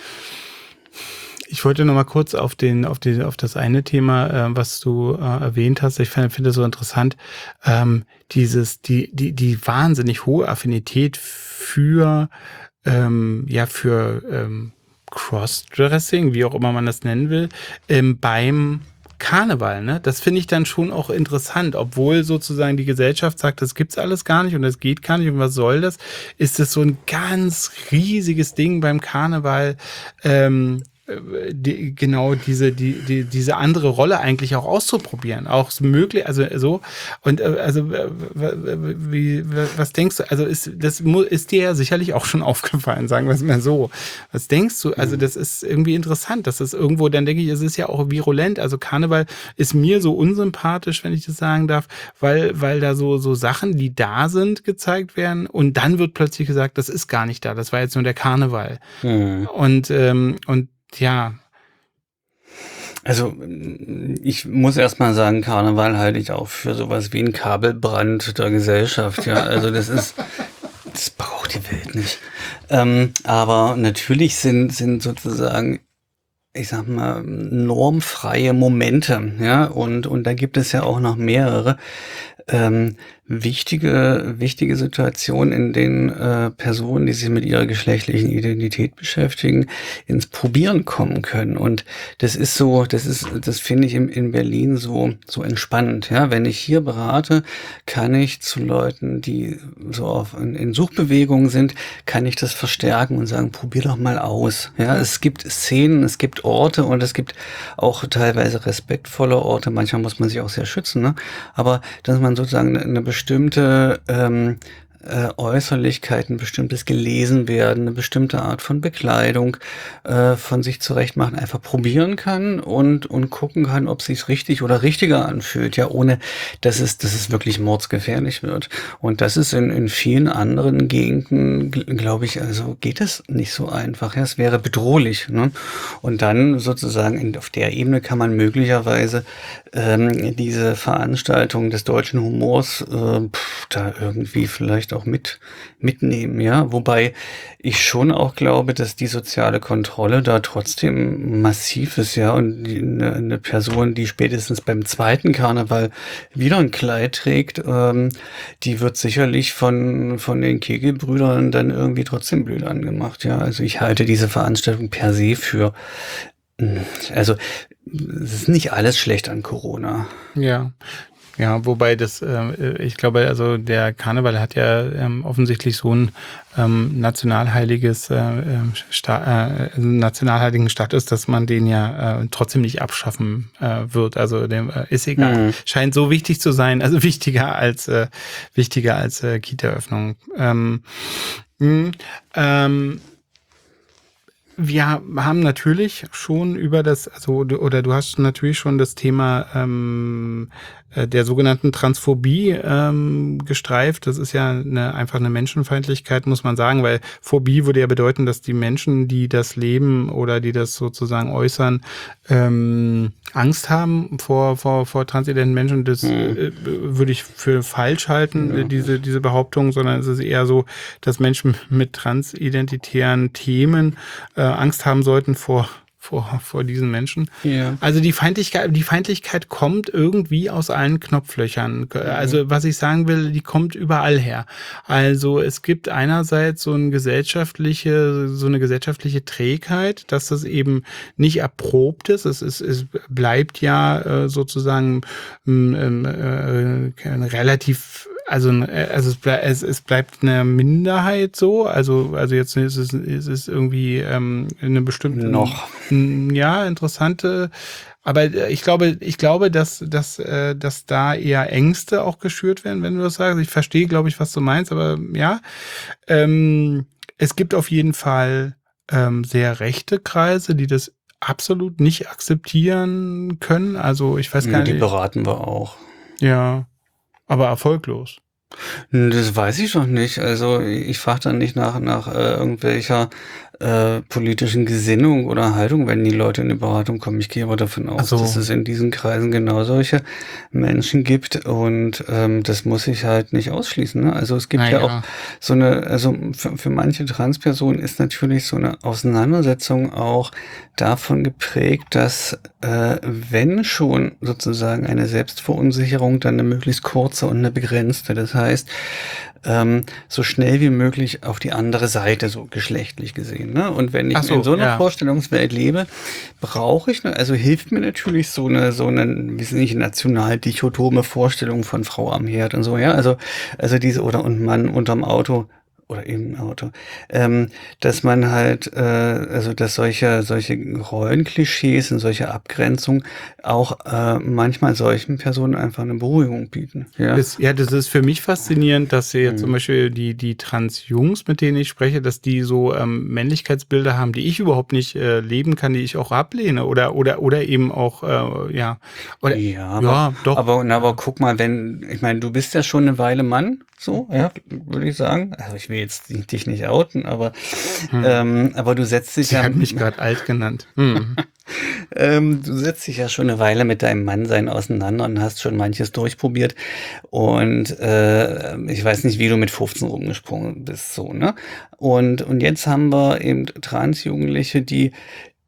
Ich wollte noch mal kurz auf den, auf die, auf das eine Thema, äh, was du äh, erwähnt hast. Ich finde, finde es so interessant, ähm, dieses, die, die, die wahnsinnig hohe Affinität für Ähm, ja, für ähm, Crossdressing, wie auch immer man das nennen will, ähm, beim Karneval, ne? Das finde ich dann schon auch interessant, obwohl sozusagen die Gesellschaft sagt, das gibt's alles gar nicht und das geht gar nicht und was soll das? Ist es so ein ganz riesiges Ding beim Karneval, ähm, Die, genau diese die die diese andere Rolle eigentlich auch auszuprobieren, auch möglich, also so und also wie was denkst du? Also ist das ist dir ja sicherlich auch schon aufgefallen, sagen wir es mal so. Was denkst du? Also das ist irgendwie interessant, dass es irgendwo, dann denke ich, es ist ja auch virulent. Also Karneval ist mir so unsympathisch, wenn ich das sagen darf, weil weil da so so Sachen, die da sind, gezeigt werden und dann wird plötzlich gesagt, das ist gar nicht da. Das war jetzt nur der Karneval. Mhm. Und ähm, und ja. Also ich muss erstmal sagen, Karneval halte ich auch für sowas wie ein Kabelbrand der Gesellschaft. Ja, also das ist, das braucht die Welt nicht. Ähm, aber natürlich sind sind sozusagen, ich sag mal, normfreie Momente. Ja, und und da gibt es ja auch noch mehrere. Ähm, wichtige, wichtige Situation, in denen äh, Personen, die sich mit ihrer geschlechtlichen Identität beschäftigen, ins Probieren kommen können. Und das ist so, das ist, das finde ich in, in Berlin so, so entspannend. Ja, wenn ich hier berate, kann ich zu Leuten, die so auf, in, in Suchbewegungen sind, kann ich das verstärken und sagen, probier doch mal aus. Ja, es gibt Szenen, es gibt Orte und es gibt auch teilweise respektvolle Orte. Manchmal muss man sich auch sehr schützen, ne? Aber dass man sozusagen eine bestimmte ähm, äh, Äußerlichkeit, ein bestimmtes Gelesenwerden, eine bestimmte Art von Bekleidung äh, von sich zurechtmachen, einfach probieren kann und und gucken kann, ob es sich richtig oder richtiger anfühlt, ja, ohne dass es dass es wirklich mordsgefährlich wird. Und das ist in in vielen anderen Gegenden, glaube ich, also geht es nicht so einfach. Ja, es wäre bedrohlich, ne? Und dann sozusagen in, auf der Ebene kann man möglicherweise ähm, diese Veranstaltung des deutschen Humors äh, pff, da irgendwie vielleicht auch mit mitnehmen, ja, wobei ich schon auch glaube, dass die soziale Kontrolle da trotzdem massiv ist, ja, und die, eine, eine Person, die spätestens beim zweiten Karneval wieder ein Kleid trägt, ähm, die wird sicherlich von von den Kegelbrüdern dann irgendwie trotzdem blöd angemacht, ja, also ich halte diese Veranstaltung per se für, also es ist nicht alles schlecht an Corona. Ja. Ja, wobei das, äh, ich glaube, also der Karneval hat ja ähm, offensichtlich so ein ähm, nationalheiliges äh, Sta- äh, nationalheiligen Status, dass man den ja äh, trotzdem nicht abschaffen äh, wird. Also dem äh, ist egal. Mhm. Scheint so wichtig zu sein, also wichtiger als äh, wichtiger als äh, Kita-Öffnung. Ähm, mh, ähm, Wir haben natürlich schon über das, also oder du hast natürlich schon das Thema ähm, der sogenannten Transphobie ähm, gestreift. Das ist ja eine, einfach eine Menschenfeindlichkeit, muss man sagen, weil Phobie würde ja bedeuten, dass die Menschen, die das leben oder die das sozusagen äußern, ähm, Angst haben vor vor vor transidenten Menschen. Das mhm. äh, würde ich für falsch halten, ja. diese diese Behauptung, sondern es ist eher so, dass Menschen mit transidentitären Themen äh, Angst haben sollten vor vor vor diesen Menschen. Ja. Also die Feindlichkeit die Feindlichkeit kommt irgendwie aus allen Knopflöchern. Also was ich sagen will, die kommt überall her. Also es gibt einerseits so eine gesellschaftliche so eine gesellschaftliche Trägheit, dass das eben nicht erprobt ist. Es ist es bleibt ja äh, sozusagen ähm, äh, relativ Also, also es, ble- es, es bleibt eine Minderheit so, also also jetzt ist es, ist es irgendwie ähm, eine bestimmte noch ja interessante, aber ich glaube ich glaube dass dass äh, dass da eher Ängste auch geschürt werden, wenn du das sagst. Ich verstehe, glaube ich, was du meinst, aber ja, ähm, es gibt auf jeden Fall ähm, sehr rechte Kreise, die das absolut nicht akzeptieren können. Also ich weiß gar nicht. Die beraten wir auch. Ja. Aber erfolglos. Das weiß ich doch nicht. Also ich frage dann nicht nach nach äh, irgendwelcher äh, politischen Gesinnung oder Haltung, wenn die Leute in die Beratung kommen. Ich gehe aber davon aus, so. dass es in diesen Kreisen genau solche Menschen gibt und ähm, das muss ich halt nicht ausschließen. Ne? Also es gibt ja. ja auch so eine, also für, für manche Transpersonen ist natürlich so eine Auseinandersetzung auch davon geprägt, dass äh, wenn schon sozusagen eine Selbstverunsicherung, dann eine möglichst kurze und eine begrenzte. Das heißt, ähm, so schnell wie möglich auf die andere Seite, so geschlechtlich gesehen. Ne? Und wenn ich so, in so einer ja. Vorstellungswelt lebe, brauche ich, also hilft mir natürlich so eine, so eine, wie sind nicht, national dichotome Vorstellung von Frau am Herd und so, ja, also, also diese, oder und Mann unterm Auto, oder im Auto, ähm, dass man halt, äh, also dass solche solche Rollenklischees und solche Abgrenzungen auch äh, manchmal solchen Personen einfach eine Beruhigung bieten. Ja, das, ja, das ist für mich faszinierend, dass jetzt mhm. zum Beispiel die die Trans-Jungs, mit denen ich spreche, dass die so ähm, Männlichkeitsbilder haben, die ich überhaupt nicht äh, leben kann, die ich auch ablehne oder oder oder eben auch äh, ja oder ja, aber, ja doch. Aber na, aber guck mal, wenn ich meine, du bist ja schon eine Weile Mann. So, ja, würde ich sagen. Also ich will jetzt dich nicht outen, aber hm. ähm, aber du setzt dich Sie ja. hat mich gerade alt genannt. Hm. ähm, du setzt dich ja schon eine Weile mit deinem Mannsein auseinander und hast schon manches durchprobiert. Und äh, ich weiß nicht, wie du mit fünfzehn rumgesprungen bist, so, ne? Und und jetzt haben wir eben Transjugendliche, die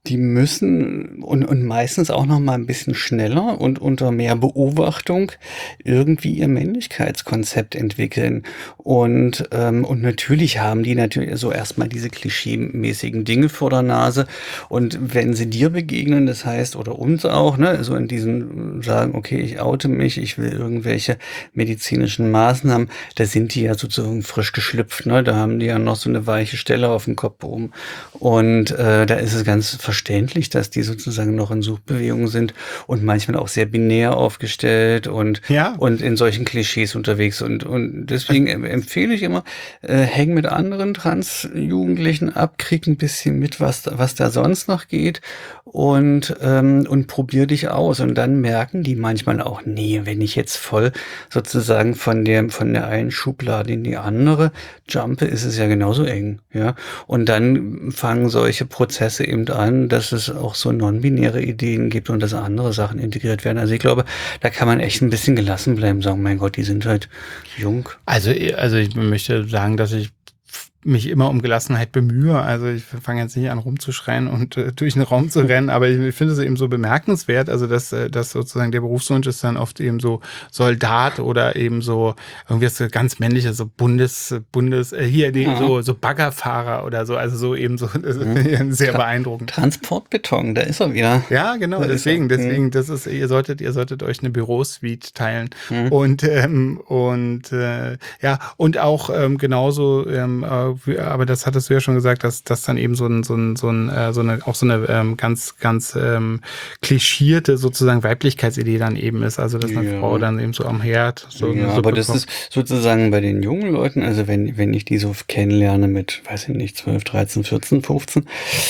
die müssen und, und meistens auch noch mal ein bisschen schneller und unter mehr Beobachtung irgendwie ihr Männlichkeitskonzept entwickeln. Und, ähm, und natürlich haben die natürlich so erstmal diese klischeemäßigen Dinge vor der Nase. Und wenn sie dir begegnen, das heißt, oder uns auch, ne, so in diesen sagen, okay, ich oute mich, ich will irgendwelche medizinischen Maßnahmen, da sind die ja sozusagen frisch geschlüpft, ne? Da haben die ja noch so eine weiche Stelle auf dem Kopf oben. Und äh, da ist es ganz verständlich, dass die sozusagen noch in Suchbewegung sind und manchmal auch sehr binär aufgestellt und, ja. und in solchen Klischees unterwegs. Und, und deswegen empfehle ich immer, äh, häng mit anderen Trans-Jugendlichen ab, krieg ein bisschen mit, was, was da sonst noch geht und, ähm, und probier dich aus. Und dann merken die manchmal auch, nee, wenn ich jetzt voll sozusagen von der, von der einen Schublade in die andere jumpe, ist es ja genauso eng, ja. Und dann fangen solche Prozesse eben an, dass es auch so non-binäre Ideen gibt und dass andere Sachen integriert werden. Also ich glaube, da kann man echt ein bisschen gelassen bleiben, sagen, mein Gott, die sind halt jung. Also, also ich möchte sagen, dass ich mich immer um Gelassenheit bemühe. Also ich fange jetzt nicht an rumzuschreien und äh, durch den Raum zu rennen, aber ich, ich finde es eben so bemerkenswert, also dass, äh, dass sozusagen der Berufswunsch ist dann oft eben so Soldat oder eben so irgendwie so ganz männliche, so Bundes, Bundes, äh, hier die, ja. so, so Baggerfahrer oder so, also so eben so, das mhm. ist sehr Tra- beeindruckend. Transportbeton, da ist er wieder. Ja, genau, da deswegen, deswegen, das ist, ihr solltet, ihr solltet euch eine Bürosuite teilen mhm. und, ähm, und, äh, ja, und auch ähm, genauso, ähm, aber das hattest du ja schon gesagt, dass das dann eben so ein so ein so ein äh, so eine auch so eine ähm, ganz ganz ähm, klischierte sozusagen Weiblichkeitsidee dann eben ist, also dass eine ja. Frau dann eben so am Herd so ja, eine aber das ist sozusagen bei den jungen Leuten, also wenn wenn ich die so kennenlerne mit, weiß ich nicht, zwölf, dreizehn, vierzehn, fünfzehn,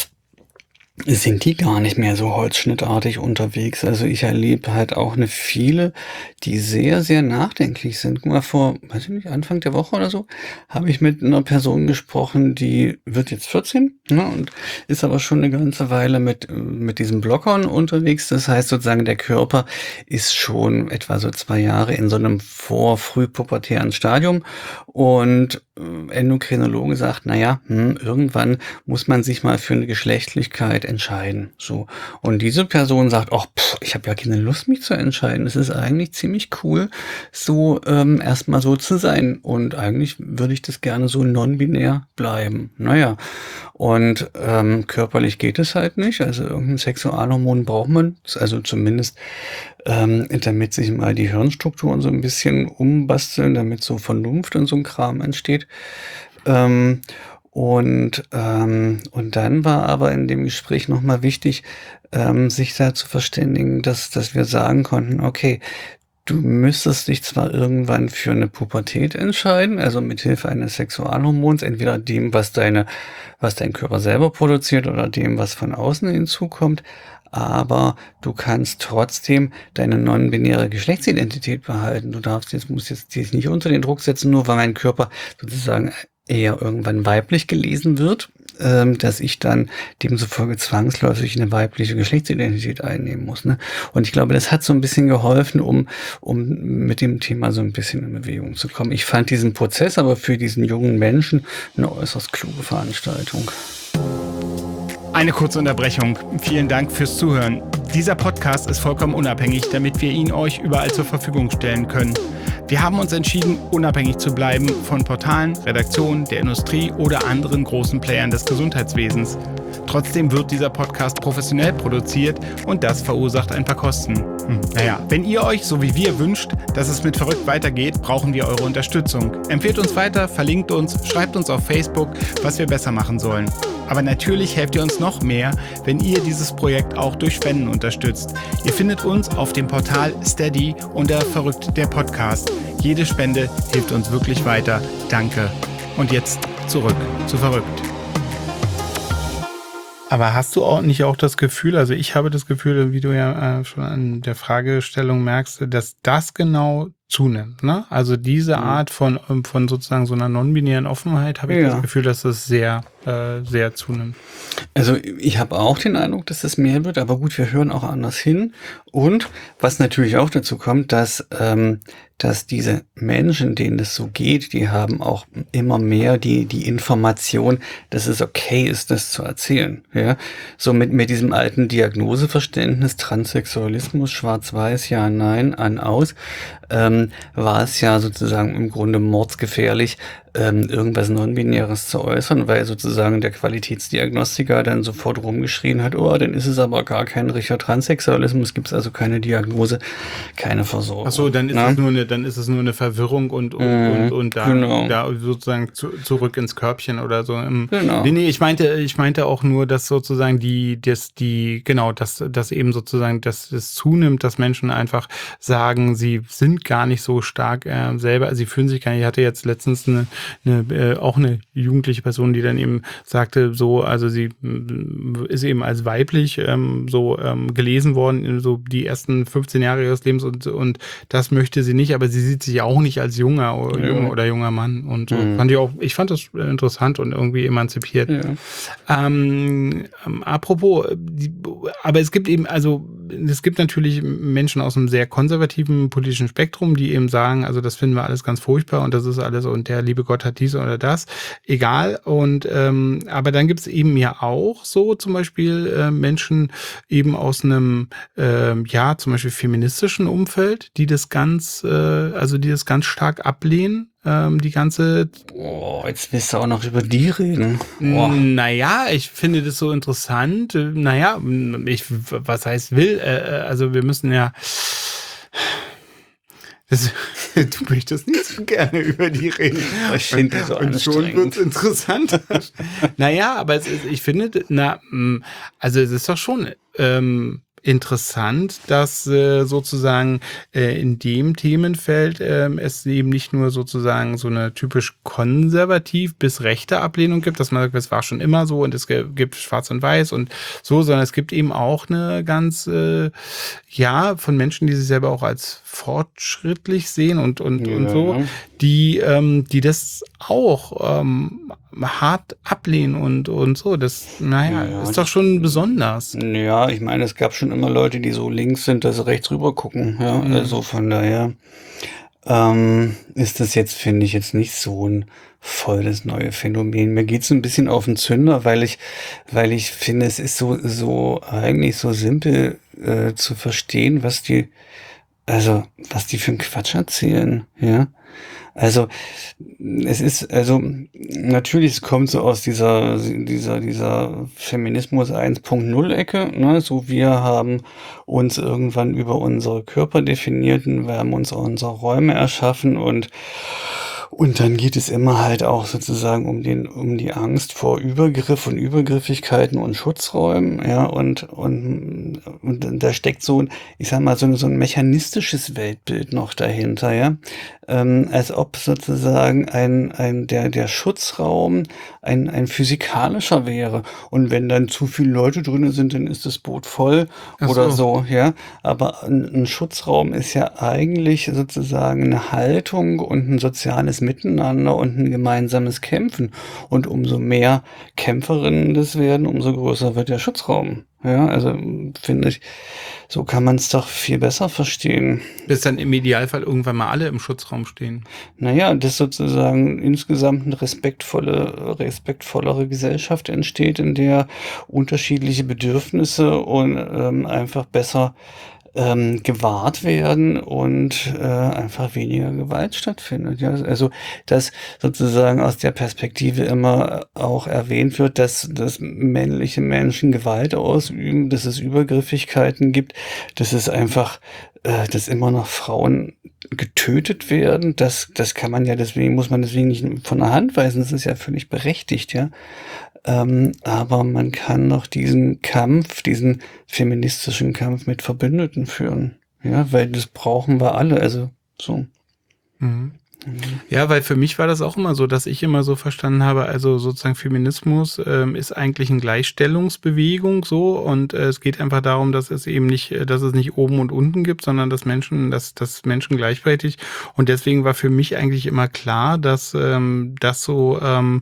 sind die gar nicht mehr so holzschnittartig unterwegs. Also ich erlebe halt auch eine viele, die sehr, sehr nachdenklich sind. Guck mal, vor, weiß ich nicht, Anfang der Woche oder so, habe ich mit einer Person gesprochen, die wird jetzt vierzehn, ne, und ist aber schon eine ganze Weile mit, mit diesen Blockern unterwegs. Das heißt sozusagen, der Körper ist schon etwa so zwei Jahre in so einem vor-frühpubertären Stadium und Endokrinologe sagt, naja, hm, irgendwann muss man sich mal für eine Geschlechtlichkeit entscheiden. So. Und diese Person sagt, ach, pff, ich habe ja keine Lust, mich zu entscheiden. Es ist eigentlich ziemlich cool, so ähm, erstmal so zu sein. Und eigentlich würde ich das gerne so non-binär bleiben. Naja, und ähm, körperlich geht es halt nicht. Also irgendein Sexualhormon braucht man. Also zumindest ähm, damit sich mal die Hirnstrukturen so ein bisschen umbasteln, damit so Vernunft und so ein Kram entsteht. Ähm, und, ähm, und dann war aber in dem Gespräch nochmal wichtig, ähm, sich da zu verständigen, dass, dass wir sagen konnten, okay, du müsstest dich zwar irgendwann für eine Pubertät entscheiden, also mithilfe eines Sexualhormons, entweder dem, was deine, was dein Körper selber produziert oder dem, was von außen hinzukommt, aber du kannst trotzdem deine non-binäre Geschlechtsidentität behalten. Du darfst jetzt, musst jetzt dich nicht unter den Druck setzen, nur weil mein Körper sozusagen eher irgendwann weiblich gelesen wird, ähm, dass ich dann demzufolge zwangsläufig eine weibliche Geschlechtsidentität einnehmen muss. Ne? Und ich glaube, das hat so ein bisschen geholfen, um, um mit dem Thema so ein bisschen in Bewegung zu kommen. Ich fand diesen Prozess aber für diesen jungen Menschen eine äußerst kluge Veranstaltung. Eine kurze Unterbrechung. Vielen Dank fürs Zuhören. Dieser Podcast ist vollkommen unabhängig, damit wir ihn euch überall zur Verfügung stellen können. Wir haben uns entschieden, unabhängig zu bleiben von Portalen, Redaktionen, der Industrie oder anderen großen Playern des Gesundheitswesens. Trotzdem wird dieser Podcast professionell produziert und das verursacht ein paar Kosten. Hm, naja, wenn ihr euch, so wie wir, wünscht, dass es mit Verrückt weitergeht, brauchen wir eure Unterstützung. Empfehlt uns weiter, verlinkt uns, schreibt uns auf Facebook, was wir besser machen sollen. Aber natürlich helft ihr uns noch mehr, wenn ihr dieses Projekt auch durch Spenden unterstützt. Ihr findet uns auf dem Portal Steady unter Verrückt der Podcast. Jede Spende hilft uns wirklich weiter. Danke. Und jetzt zurück zu Verrückt. Aber hast du auch nicht auch das Gefühl, also ich habe das Gefühl, wie du ja äh, schon an der Fragestellung merkst, dass das genau zunimmt, ne? Also diese Art von, von sozusagen so einer non-binären Offenheit, habe ich ja. das Gefühl, dass das sehr äh, sehr zunimmt. Also ich habe auch den Eindruck, dass es mehr wird, aber gut, wir hören auch anders hin. Und was natürlich auch dazu kommt, dass, ähm, dass diese Menschen, denen das so geht, die haben auch immer mehr die, die Information, dass es okay ist, das zu erzählen. Ja, so mit, mit diesem alten Diagnoseverständnis, Transsexualismus, schwarz-weiß, ja, nein, an, aus, ähm, war es ja sozusagen im Grunde mordsgefährlich, ähm, irgendwas Non-Binäres zu äußern, weil sozusagen der Qualitätsdiagnostiker dann sofort rumgeschrien hat, oh, dann ist es aber gar kein richtiger Transsexualismus, gibt es also keine Diagnose, keine Versorgung. Ach so, dann ist, es nur eine, dann ist es nur eine Verwirrung und, und, mhm, und, und da, genau. da sozusagen zu, zurück ins Körbchen oder so. Genau. Nee, nee, ich meinte, ich meinte auch nur, dass sozusagen die, das, die, genau, dass, dass eben sozusagen, dass es zunimmt, dass Menschen einfach sagen, sie sind gar nicht so stark äh, selber, sie fühlen sich gar nicht, ich hatte jetzt letztens eine Eine, äh, auch eine jugendliche Person, die dann eben sagte, so, also sie äh, ist eben als weiblich ähm, so ähm, gelesen worden, so die ersten fünfzehn Jahre ihres Lebens und, und das möchte sie nicht, aber sie sieht sich auch nicht als junger oder, ja. Junge oder junger Mann und so. Mhm. Fand ich auch, ich fand das interessant und irgendwie emanzipiert. Ja. Ähm, ähm, apropos, die, aber es gibt eben, also es gibt natürlich Menschen aus einem sehr konservativen politischen Spektrum, die eben sagen, also das finden wir alles ganz furchtbar und das ist alles und der liebe Gott hat dies oder das, egal. Und ähm, aber dann gibt es eben ja auch so zum Beispiel äh, Menschen eben aus einem äh, ja zum Beispiel feministischen Umfeld, die das ganz, äh, also die das ganz stark ablehnen. Ähm, die ganze. Oh, jetzt willst du auch noch über die reden. Oh. Naja, ich finde das so interessant. Naja, ich, was heißt will? Äh, also wir müssen ja. Das, du möchtest nicht so gerne über die reden. Ich finde das so und schon wird's interessant. Naja, aber es ist, ich finde, na, also es ist doch schon ähm, interessant, dass äh, sozusagen äh, in dem Themenfeld äh, es eben nicht nur sozusagen so eine typisch konservativ bis rechte Ablehnung gibt, dass man sagt, es war schon immer so und es gibt schwarz und weiß und so, sondern es gibt eben auch eine ganz, äh, ja, von Menschen, die sich selber auch als fortschrittlich sehen und und ja. und so, die ähm, die das auch ähm, hart ablehnen und und so. Das, naja, ja, ist doch schon besonders. Ja, ich meine, es gab schon immer Leute, die so links sind, dass sie rechts rüber gucken. Ja, mhm. Also von daher ähm, ist das jetzt, finde ich, jetzt nicht so ein voll das neue Phänomen. Mir geht's ein bisschen auf den Zünder, weil ich, weil ich finde, es ist so, so eigentlich so simpel äh, zu verstehen, was die, also was die für einen Quatsch erzählen, ja. Also es ist, also natürlich, es kommt so aus dieser dieser dieser Feminismus eins Punkt null Ecke, ne? So, wir haben uns irgendwann über unsere Körper definiert und wir haben uns unsere Räume erschaffen und Und dann geht es immer halt auch sozusagen um den, um die Angst vor Übergriff und Übergriffigkeiten und Schutzräumen, ja, und, und, und da steckt so, ich sag mal, so, so ein mechanistisches Weltbild noch dahinter, ja, ähm, als ob sozusagen ein, ein, der, der Schutzraum ein, ein physikalischer wäre. Und wenn dann zu viele Leute drin sind, dann ist das Boot voll Ach oder so. so, ja. Aber ein, ein Schutzraum ist ja eigentlich sozusagen eine Haltung und ein soziales Miteinander und ein gemeinsames Kämpfen. Und umso mehr Kämpferinnen das werden, umso größer wird der Schutzraum. Ja, also finde ich, so kann man es doch viel besser verstehen. Bis dann im Idealfall irgendwann mal alle im Schutzraum stehen. Naja, dass sozusagen insgesamt eine respektvolle, respektvollere Gesellschaft entsteht, in der unterschiedliche Bedürfnisse und ähm, einfach besser ähm, gewahrt werden und äh, einfach weniger Gewalt stattfindet. Ja, also dass sozusagen aus der Perspektive immer auch erwähnt wird, dass, dass männliche Menschen Gewalt ausüben, dass es Übergriffigkeiten gibt, dass es einfach, äh, dass immer noch Frauen getötet werden. Das, das kann man ja deswegen, muss man deswegen nicht von der Hand weisen. Das ist ja völlig berechtigt, ja. Ähm, aber man kann noch diesen Kampf, diesen feministischen Kampf mit Verbündeten führen. Ja, weil das brauchen wir alle, also so. Mhm. Ja, weil für mich war das auch immer so, dass ich immer so verstanden habe, also sozusagen Feminismus ähm, ist eigentlich eine Gleichstellungsbewegung so und äh, es geht einfach darum, dass es eben nicht, dass es nicht oben und unten gibt, sondern dass Menschen, dass, dass Menschen gleichwertig und deswegen war für mich eigentlich immer klar, dass ähm, das so ähm,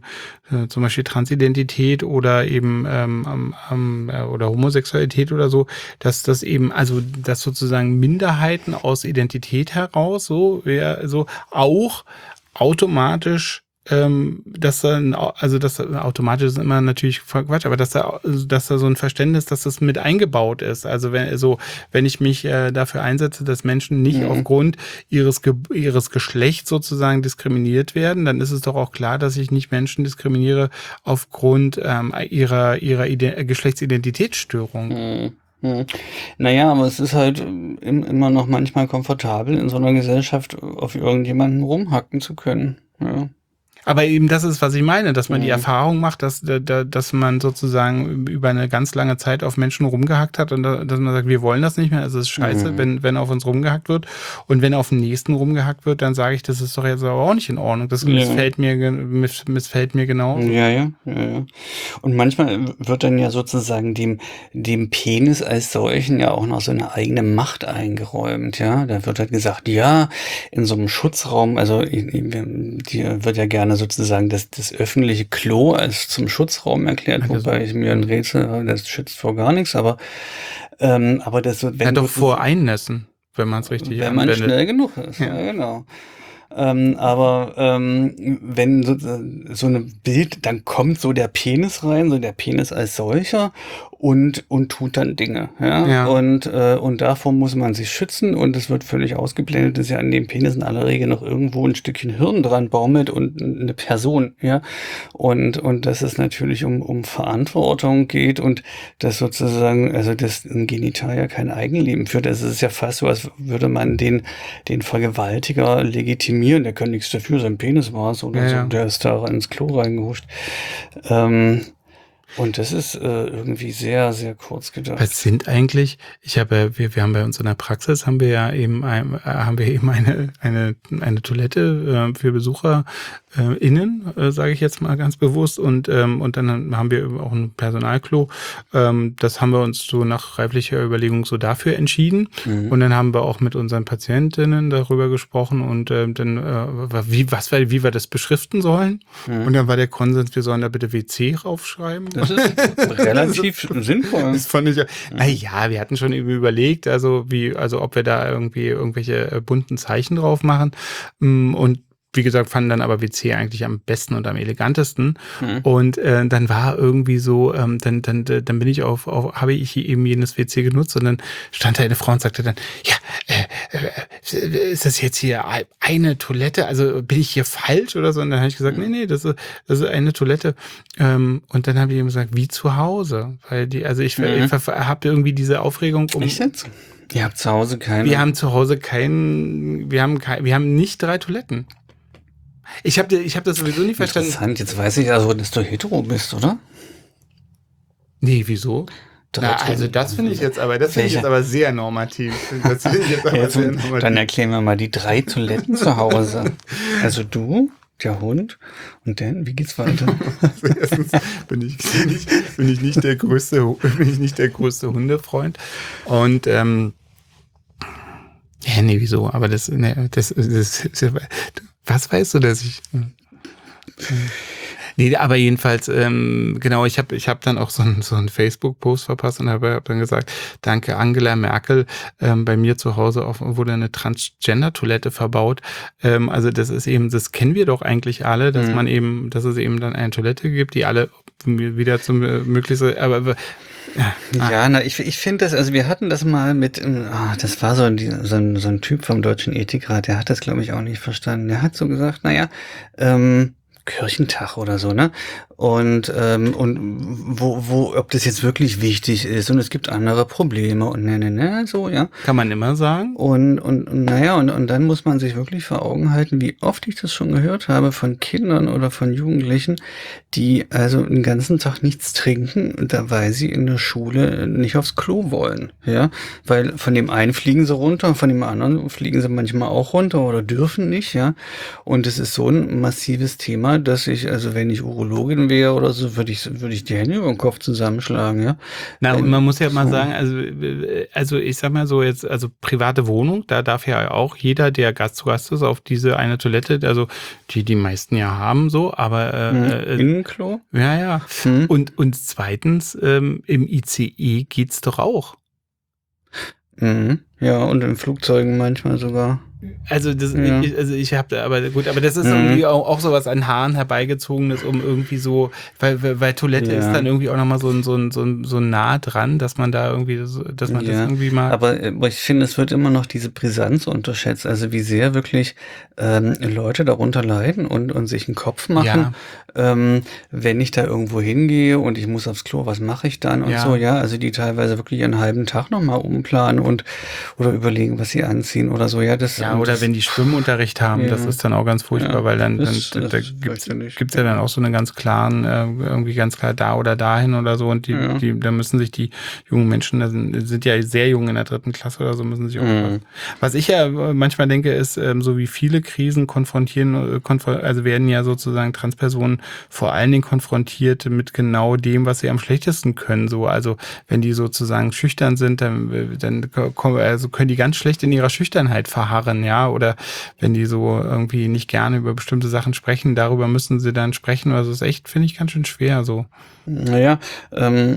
äh, zum Beispiel Transidentität oder eben ähm, ähm, äh, oder Homosexualität oder so, dass das eben, also dass sozusagen Minderheiten aus Identität heraus so, ja, so auch automatisch ähm, dass dann, also das automatisch ist immer natürlich voll Quatsch, aber dass da, dass da so ein Verständnis, dass das mit eingebaut ist. Also wenn, so, wenn ich mich äh, dafür einsetze, dass Menschen nicht mhm. aufgrund ihres, Ge- ihres Geschlechts sozusagen diskriminiert werden, dann ist es doch auch klar, dass ich nicht Menschen diskriminiere aufgrund ähm, ihrer, ihrer Ide- Geschlechtsidentitätsstörung. Mhm. Hm. Naja, aber es ist halt immer noch manchmal komfortabel, in so einer Gesellschaft auf irgendjemanden rumhacken zu können. Ja. Aber eben das ist, was ich meine, dass man mhm. die Erfahrung macht, dass, dass man sozusagen über eine ganz lange Zeit auf Menschen rumgehackt hat und dass man sagt, wir wollen das nicht mehr, also es ist scheiße, mhm. wenn, wenn auf uns rumgehackt wird. Und wenn auf den nächsten rumgehackt wird, dann sage ich, das ist doch jetzt aber auch nicht in Ordnung. Das ja. missfällt mir, miss, missfällt mir genau. Ja, ja, ja, ja. Und manchmal wird dann ja sozusagen dem, dem Penis als solchen ja auch noch so eine eigene Macht eingeräumt, ja. Da wird halt gesagt, ja, in so einem Schutzraum, also die wird ja gerne sozusagen das, das öffentliche Klo als zum Schutzraum erklärt, also, wobei ich mir ein Rätsel, das schützt vor gar nichts, aber ähm, aber das wird, wenn ja, doch vor Einnässen, wenn man es richtig wenn anwendet. Man schnell genug ist, ja, ja genau. Ähm, aber ähm, wenn so, so ein Bild, dann kommt so der Penis rein, so der Penis als solcher und und tut dann Dinge, ja, ja. und äh, und davor muss man sich schützen und es wird völlig ausgeblendet, dass ja an dem Penis in aller Regel noch irgendwo ein Stückchen Hirn dran baumelt und eine Person, ja, und und dass es natürlich um um Verantwortung geht und dass sozusagen, also dass ein Genital ja kein Eigenleben führt, also es ist ja fast so, als würde man den den Vergewaltiger legitimieren. Der kann nichts dafür, sein Penis war es oder ja, so, ja. Der ist da ins Klo reingehuscht. Ähm, und das ist äh, irgendwie sehr, sehr kurz gedacht. Was sind eigentlich, ich habe, wir, wir haben bei uns in der Praxis, haben wir ja eben, ein, haben wir eben eine, eine, eine Toilette äh, für Besucher äh, innen, äh, sage ich jetzt mal ganz bewusst, und, ähm, und dann haben wir auch ein Personalklo. Ähm, das haben wir uns so nach reiflicher Überlegung so dafür entschieden. Mhm. Und dann haben wir auch mit unseren Patientinnen darüber gesprochen und äh, dann, äh, wie, was, wie wir das beschriften sollen. Mhm. Und dann war der Konsens, wir sollen da bitte W C raufschreiben. Das ist relativ das ist, sinnvoll. Das fand ich, ja. Naja, wir hatten schon überlegt, also wie, also ob wir da irgendwie irgendwelche bunten Zeichen drauf machen. Und wie gesagt, fanden dann aber W C eigentlich am besten und am elegantesten. Mhm. Und äh, dann war irgendwie so, ähm, dann, dann, dann bin ich auf, auf habe ich eben jenes W C genutzt und dann stand da eine Frau und sagte dann, ja, äh, äh, ist das jetzt hier eine Toilette? Also bin ich hier falsch oder so? Und dann habe ich gesagt, mhm. nee, nee, das ist, das ist eine Toilette. Ähm, und dann habe ich ihm gesagt, wie zu Hause. Weil die, also ich, mhm. ich habe irgendwie diese Aufregung um. Echt jetzt? Ihr habt zu Hause keine? Wir haben zu Hause keinen, wir haben kein, wir haben nicht drei Toiletten. Ich habe ich hab das sowieso nicht verstanden. Interessant, jetzt weiß ich also, dass du hetero bist, oder? Nee, wieso? Na, also das finde ich jetzt aber, das finde ich jetzt aber sehr normativ. Das finde ich jetzt aber jetzt, sehr normativ. Dann erklären wir mal die drei Toiletten zu Hause. Also du, der Hund und dann, wie geht's weiter? Also erstens bin ich, bin ich, bin ich nicht der größte, bin ich nicht der größte Hundefreund. Und ähm, ja, nee, wieso? Aber das, nee, das, das, das was weißt du, dass ich... Nee, aber jedenfalls, ähm, genau, ich habe ich hab dann auch so einen so einen Facebook-Post verpasst und habe hab dann gesagt, danke Angela Merkel, ähm, bei mir zu Hause auf, wurde eine Transgender-Toilette verbaut. Ähm, also das ist eben, das kennen wir doch eigentlich alle, dass mhm. man eben, dass es eben dann eine Toilette gibt, die alle wieder zum möglichst, aber, aber ja, ah. ja, na, ich, ich finde das, also wir hatten das mal mit, oh, das war so ein, so, ein, so ein Typ vom Deutschen Ethikrat, der hat das, glaube ich, auch nicht verstanden. Der hat so gesagt, naja, ähm, Kirchentag oder so, ne? Und, ähm, und wo, wo, ob das jetzt wirklich wichtig ist und es gibt andere Probleme und ne, ne, ne, so, ja. Kann man immer sagen. Und, und, und naja, und, und dann muss man sich wirklich vor Augen halten, wie oft ich das schon gehört habe von Kindern oder von Jugendlichen, die also den ganzen Tag nichts trinken, da weil sie in der Schule nicht aufs Klo wollen, ja. Weil von dem einen fliegen sie runter, von dem anderen fliegen sie manchmal auch runter oder dürfen nicht, ja. Und es ist so ein massives Thema, dass ich, also wenn ich Urologin wäre oder so, würde ich, würde ich die Hände über den Kopf zusammenschlagen, ja. Na, und man muss ja mal so. sagen, also, also ich sag mal so jetzt, also private Wohnung, da darf ja auch jeder, der Gast zu Gast ist, auf diese eine Toilette, also die die meisten ja haben so, aber äh, mhm. äh, Innenklo? Ja, ja. Mhm. Und, und zweitens, ähm, im I C E geht's doch auch. Mhm. Ja, und in Flugzeugen manchmal sogar. Also das, ja. ich, also ich habe da, aber gut, aber das ist mhm. irgendwie auch, auch sowas an Haaren herbeigezogenes, um irgendwie so, weil, weil, weil Toilette ja. ist dann irgendwie auch nochmal so ein, so ein, so ein, so nah dran, dass man da irgendwie, dass man ja. das irgendwie mal. Aber, aber ich finde, es wird immer noch diese Brisanz unterschätzt, also wie sehr wirklich ähm, Leute darunter leiden und, und sich einen Kopf machen, ja. ähm, wenn ich da irgendwo hingehe und ich muss aufs Klo, was mache ich dann und ja. so, ja, also die teilweise wirklich einen halben Tag nochmal umplanen und oder überlegen, was sie anziehen oder so, ja, das ja, oder das, wenn die Schwimmunterricht haben, ja. das ist dann auch ganz furchtbar, ja, weil dann, dann das, da, da das gibt's, gibt's ja dann auch so eine ganz klaren, äh, irgendwie ganz klar da oder dahin oder so und die, ja. die, da müssen sich die jungen Menschen, da sind, sind ja sehr jung in der dritten Klasse oder so, müssen sich auch mhm. was ich ja manchmal denke, ist, ähm, so wie viele Krisen konfrontieren, konf- also werden ja sozusagen Transpersonen vor allen Dingen konfrontiert mit genau dem, was sie am schlechtesten können, so, also wenn die sozusagen schüchtern sind, dann, dann also können die ganz schlecht in ihrer Schüchternheit verharren, ja, oder wenn die so irgendwie nicht gerne über bestimmte Sachen sprechen, darüber müssen sie dann sprechen, also das ist echt, finde ich, ganz schön schwer, so. Naja, ähm,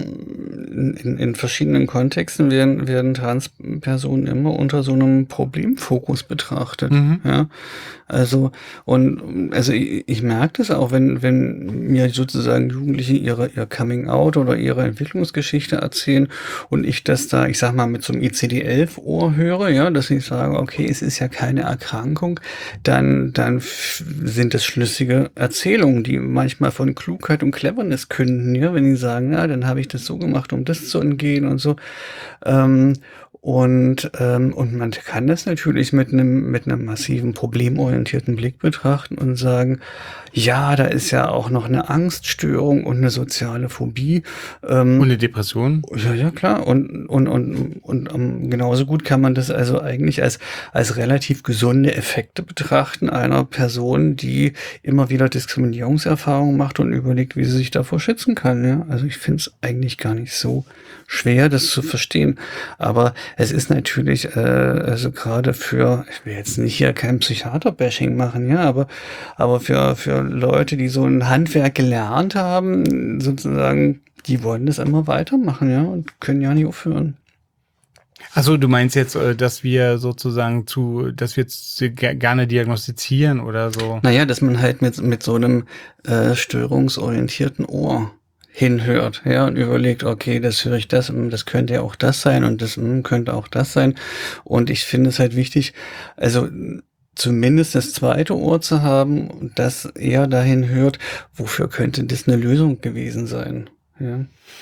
in, in verschiedenen Kontexten werden, werden Transpersonen immer unter so einem Problemfokus betrachtet. Mhm. Ja, also, und, also ich, ich merke das auch, wenn, wenn mir sozusagen Jugendliche ihre, ihr Coming Out oder ihre Entwicklungsgeschichte erzählen und ich das da, ich sag mal, mit so einem I C D elf Ohr höre, ja, dass ich sage, okay, es ist ja keine Erkrankung, dann, dann f- sind das schlüssige Erzählungen, die manchmal von Klugheit und Cleverness künden, ja, wenn die sagen, ja, dann habe ich das so gemacht, um das zu entgehen und so. Ähm, und, ähm, und man kann das natürlich mit einem, mit einem massiven problemorientierten Blick betrachten und sagen, ja, da ist ja auch noch eine Angststörung und eine soziale Phobie. Ähm, und eine Depression? Ja, ja, klar. Und, und, und, und um, genauso gut kann man das also eigentlich als, als relativ gesunde Effekte betrachten einer Person, die immer wieder Diskriminierungserfahrungen macht und überlegt, wie sie sich davor schützen kann. Ja? Also ich finde es eigentlich gar nicht so schwer, das zu verstehen. Aber es ist natürlich, äh, also gerade für, ich will jetzt nicht hier kein Psychiater-Bashing machen, ja, aber, aber für, für Leute, die so ein Handwerk gelernt haben, sozusagen, die wollen das immer weitermachen, ja, und können ja nicht aufhören. Also du meinst jetzt, dass wir sozusagen zu, dass wir jetzt gerne diagnostizieren oder so? Naja, dass man halt mit, mit so einem äh, störungsorientierten Ohr hinhört, ja, und überlegt, okay, das höre ich das, das könnte ja auch das sein und das könnte auch das sein. Und ich finde es halt wichtig, also zumindest das zweite Ohr zu haben, das eher dahin hört, wofür könnte das eine Lösung gewesen sein, ja.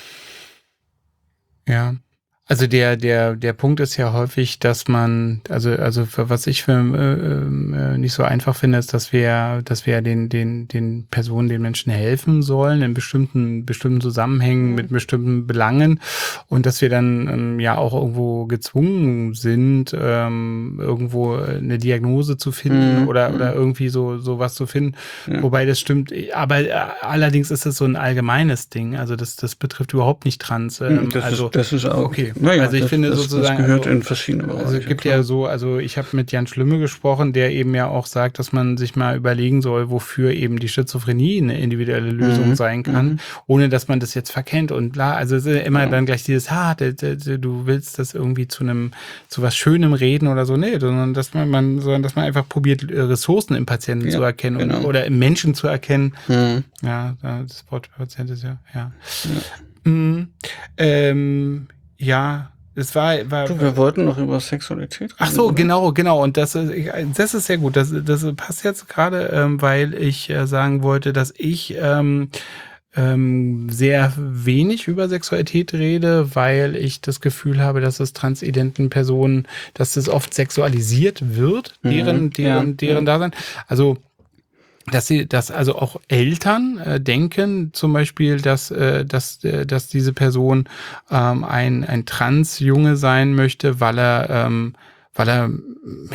Ja. Also der der der Punkt ist ja häufig, dass man also also für was ich für äh, äh, nicht so einfach finde, ist, dass wir dass wir den den den Personen, den Menschen helfen sollen in bestimmten bestimmten Zusammenhängen mit bestimmten Belangen und dass wir dann ähm, ja auch irgendwo gezwungen sind, ähm, irgendwo eine Diagnose zu finden mhm. oder oder irgendwie so so was zu finden. Ja. Wobei das stimmt, aber äh, allerdings ist es so ein allgemeines Ding. Also das das betrifft überhaupt nicht Trans. Ähm, das also ist, das ist auch okay. Naja, also ich das, finde das, sozusagen, das gehört also, in verschiedene Bereiche. Also es gibt klar. ja so, also ich habe mit Jan Schlimme gesprochen, der eben ja auch sagt, dass man sich mal überlegen soll, wofür eben die Schizophrenie eine individuelle Lösung mhm. sein kann, mhm. ohne dass man das jetzt verkennt und bla. Also es ist immer ja. dann gleich dieses, ha, de, de, de, du willst das irgendwie zu einem, zu was Schönem reden oder so, nee, sondern dass man, man sondern dass man einfach probiert, Ressourcen im Patienten ja, zu erkennen genau. und, oder im Menschen zu erkennen. Mhm. Ja, das Wort Patient ist ja, ja. ja. Mhm. Ähm, ja. Es war, war, du, wir wollten noch über Sexualität reden. Ach so, oder? genau, genau. Und das ist, das ist sehr gut. Das, das passt jetzt gerade, ähm, weil ich äh, sagen wollte, dass ich ähm, ähm, sehr wenig über Sexualität rede, weil ich das Gefühl habe, dass es transidenten Personen, dass das oft sexualisiert wird, deren, mhm, deren, ja, deren ja. Dasein. Also dass sie, dass also auch Eltern äh, denken zum Beispiel, dass äh, dass äh, dass diese Person ähm, ein ein Transjunge sein möchte, weil er ähm, weil er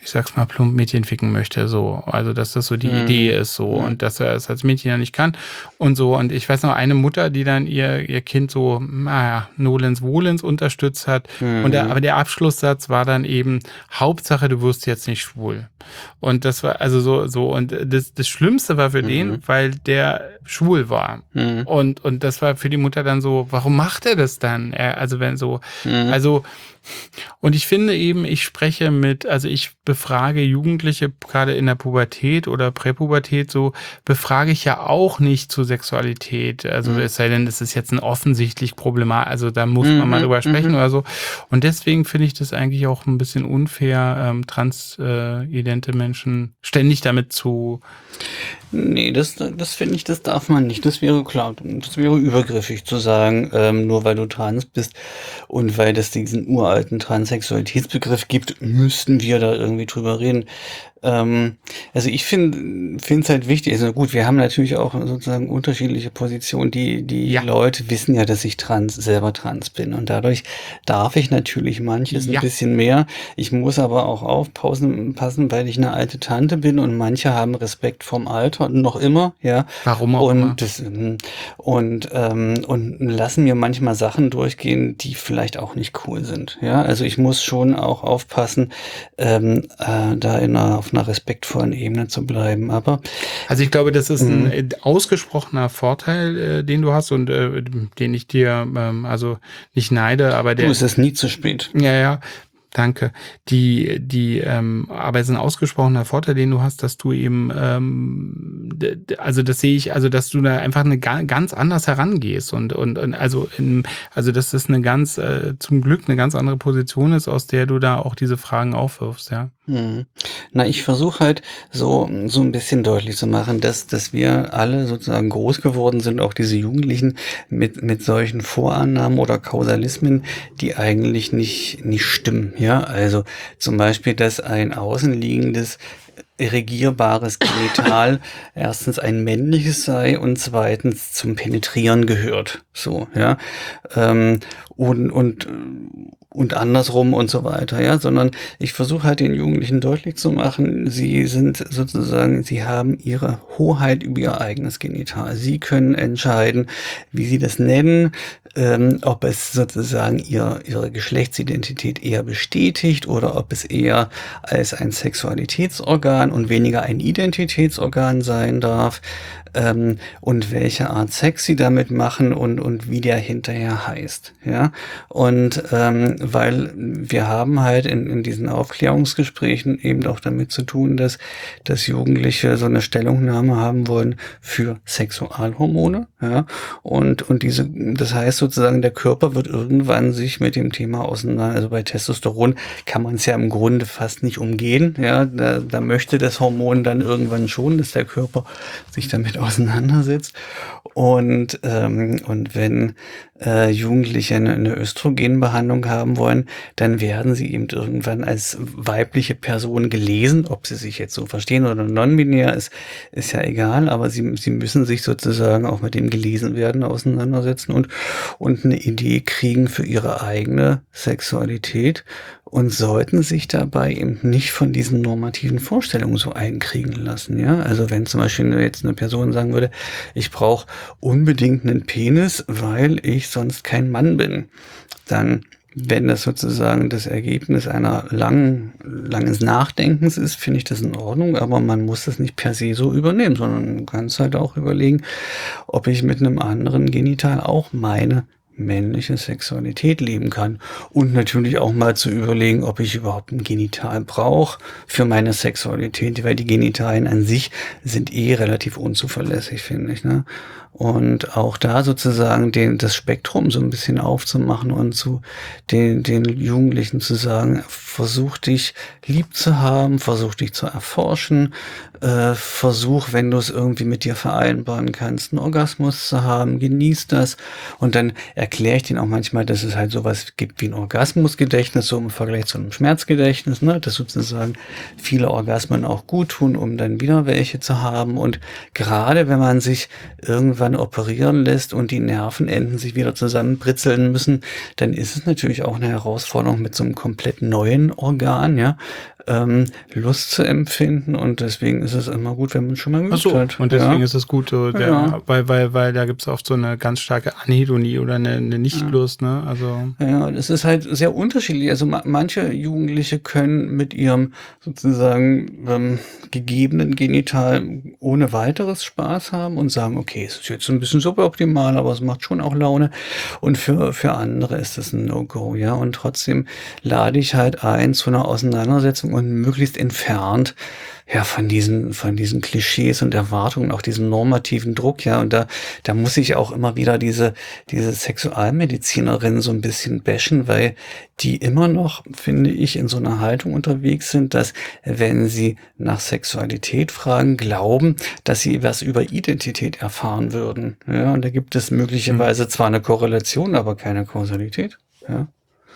ich sag's mal plump, Mädchen ficken möchte, so. Also, dass das so die mhm. Idee ist, so. Mhm. Und dass er es als Mädchen ja nicht kann und so. Und ich weiß noch, eine Mutter, die dann ihr, ihr Kind so, naja, nolens wohlens unterstützt hat. Mhm. Und der, aber der Abschlusssatz war dann eben, Hauptsache, du wirst jetzt nicht schwul. Und das war also so, so. Und das, das Schlimmste war für mhm. den, weil der schwul war. Mhm. Und, und das war für die Mutter dann so, warum macht er das dann? Er, also, wenn so, mhm. also, und ich finde eben, ich spreche mit, also ich befrage Jugendliche, gerade in der Pubertät oder Präpubertät, so befrage ich ja auch nicht zur Sexualität. Also mhm. es sei denn, es ist jetzt ein offensichtlich Problemat, also da muss mhm. man mal drüber sprechen mhm. oder so. Und deswegen finde ich das eigentlich auch ein bisschen unfair, ähm, transidente äh, Menschen ständig damit zu... Nee, das, das finde ich, das darf man nicht. Das wäre klar, das wäre übergriffig zu sagen, ähm, nur weil du trans bist und weil es diesen uralten Transsexualitätsbegriff gibt, müssten wir da irgendwie drüber reden. Ähm, also ich finde finde es halt wichtig, also gut, wir haben natürlich auch sozusagen unterschiedliche Positionen, die die ja. Leute wissen ja, dass ich trans selber trans bin und dadurch darf ich natürlich manches ja. ein bisschen mehr. Ich muss aber auch aufpassen, passen, weil ich eine alte Tante bin und manche haben Respekt vorm Alter, noch immer, ja. Warum auch und immer. Das, und ähm, und lassen mir manchmal Sachen durchgehen, die vielleicht auch nicht cool sind, ja. Also ich muss schon auch aufpassen, ähm, äh, da in einer auf einer respektvollen Ebene zu bleiben, aber... Also ich glaube, das ist ein äh, ausgesprochener Vorteil, äh, den du hast und äh, den ich dir ähm, also nicht neide, aber der... Du, es ist nie zu spät. Ja, ja, danke. Die, die, ähm, aber es ist ein ausgesprochener Vorteil, den du hast, dass du eben, ähm, d- d- also das sehe ich, also dass du da einfach eine ga- ganz anders herangehst und und, und also in, also dass das eine ganz äh, zum Glück eine ganz andere Position ist, aus der du da auch diese Fragen aufwirfst, ja. Hm. Na, ich versuche halt so so ein bisschen deutlich zu machen, dass dass wir alle sozusagen groß geworden sind, auch diese Jugendlichen, mit mit solchen Vorannahmen oder Kausalismen, die eigentlich nicht nicht stimmen. Ja, also zum Beispiel, dass ein außenliegendes regierbares Genital erstens ein männliches sei und zweitens zum Penetrieren gehört. So, ja. Ähm, und, und, und andersrum und so weiter, ja, sondern ich versuche halt den Jugendlichen deutlich zu machen, sie sind sozusagen, sie haben ihre Hoheit über ihr eigenes Genital. Sie können entscheiden, wie sie das nennen, ähm, ob es sozusagen ihr, ihre Geschlechtsidentität eher bestätigt oder ob es eher als ein Sexualitätsorgan und weniger ein Identitätsorgan sein darf, ähm, und welche Art Sex sie damit machen und und wie der hinterher heißt, ja, und ähm, weil wir haben halt in in diesen Aufklärungsgesprächen eben auch damit zu tun, dass dass Jugendliche so eine Stellungnahme haben wollen für Sexualhormone, ja, und und diese, das heißt sozusagen, der Körper wird irgendwann sich mit dem Thema auseinander, also bei Testosteron kann man es ja im Grunde fast nicht umgehen, ja, da, da möchte das Hormon dann irgendwann schon, dass der Körper sich damit auseinandersetzt. Und ähm, und wenn äh, Jugendliche eine, eine Östrogenbehandlung haben wollen, dann werden sie eben irgendwann als weibliche Person gelesen. Ob sie sich jetzt so verstehen oder non-binär ist, ist ja egal, aber sie, sie müssen sich sozusagen auch mit dem Gelesenwerden auseinandersetzen und, und eine Idee kriegen für ihre eigene Sexualität und sollten sich dabei eben nicht von diesen normativen Vorstellungen so einkriegen lassen, ja. Also wenn zum Beispiel jetzt eine Person sagen würde, ich brauche unbedingt einen Penis, weil ich sonst kein Mann bin, dann, wenn das sozusagen das Ergebnis einer langen, langes Nachdenkens ist, finde ich das in Ordnung, aber man muss das nicht per se so übernehmen, sondern man kann es halt auch überlegen, ob ich mit einem anderen Genital auch meine männliche Sexualität leben kann und natürlich auch mal zu überlegen, ob ich überhaupt ein Genital brauche für meine Sexualität, weil die Genitalien an sich sind eh relativ unzuverlässig, finde ich, ne? Und auch da sozusagen den, das Spektrum so ein bisschen aufzumachen und zu den, den Jugendlichen zu sagen, versuch dich lieb zu haben, versuch dich zu erforschen, äh, versuch, wenn du es irgendwie mit dir vereinbaren kannst, einen Orgasmus zu haben, genieß das. Und dann erkläre ich denen auch manchmal, dass es halt sowas gibt wie ein Orgasmusgedächtnis, so im Vergleich zu einem Schmerzgedächtnis, ne, dass sozusagen viele Orgasmen auch gut tun, um dann wieder welche zu haben. Und gerade wenn man sich irgendwann operieren lässt und die Nervenenden sich wieder zusammenbritzeln müssen, dann ist es natürlich auch eine Herausforderung mit so einem komplett neuen Organ, ja, ähm, Lust zu empfinden und deswegen ist es immer gut, wenn man schon mal geübt so, hat. Und deswegen ja. ist es gut, so der, ja. weil, weil, weil da gibt es oft so eine ganz starke Anhedonie oder eine, eine Nichtlust, ja. ne? Also ja, das ist halt sehr unterschiedlich. Also ma- manche Jugendliche können mit ihrem sozusagen ähm, gegebenen Genital ohne weiteres Spaß haben und sagen, okay, es ist jetzt ein bisschen suboptimal, aber es macht schon auch Laune. Und für, für andere ist das ein No-Go, ja. Und trotzdem lade ich halt ein zu einer Auseinandersetzung und möglichst entfernt ja, von diesen, von diesen Klischees und Erwartungen, auch diesem normativen Druck, ja. Und da, da muss ich auch immer wieder diese, diese Sexualmedizinerin so ein bisschen bashen, weil die immer noch, finde ich, in so einer Haltung unterwegs sind, dass, wenn sie nach Sexualität fragen, glauben, dass sie was über Identität erfahren würden. Ja, und da gibt es möglicherweise zwar eine Korrelation, aber keine Kausalität, ja.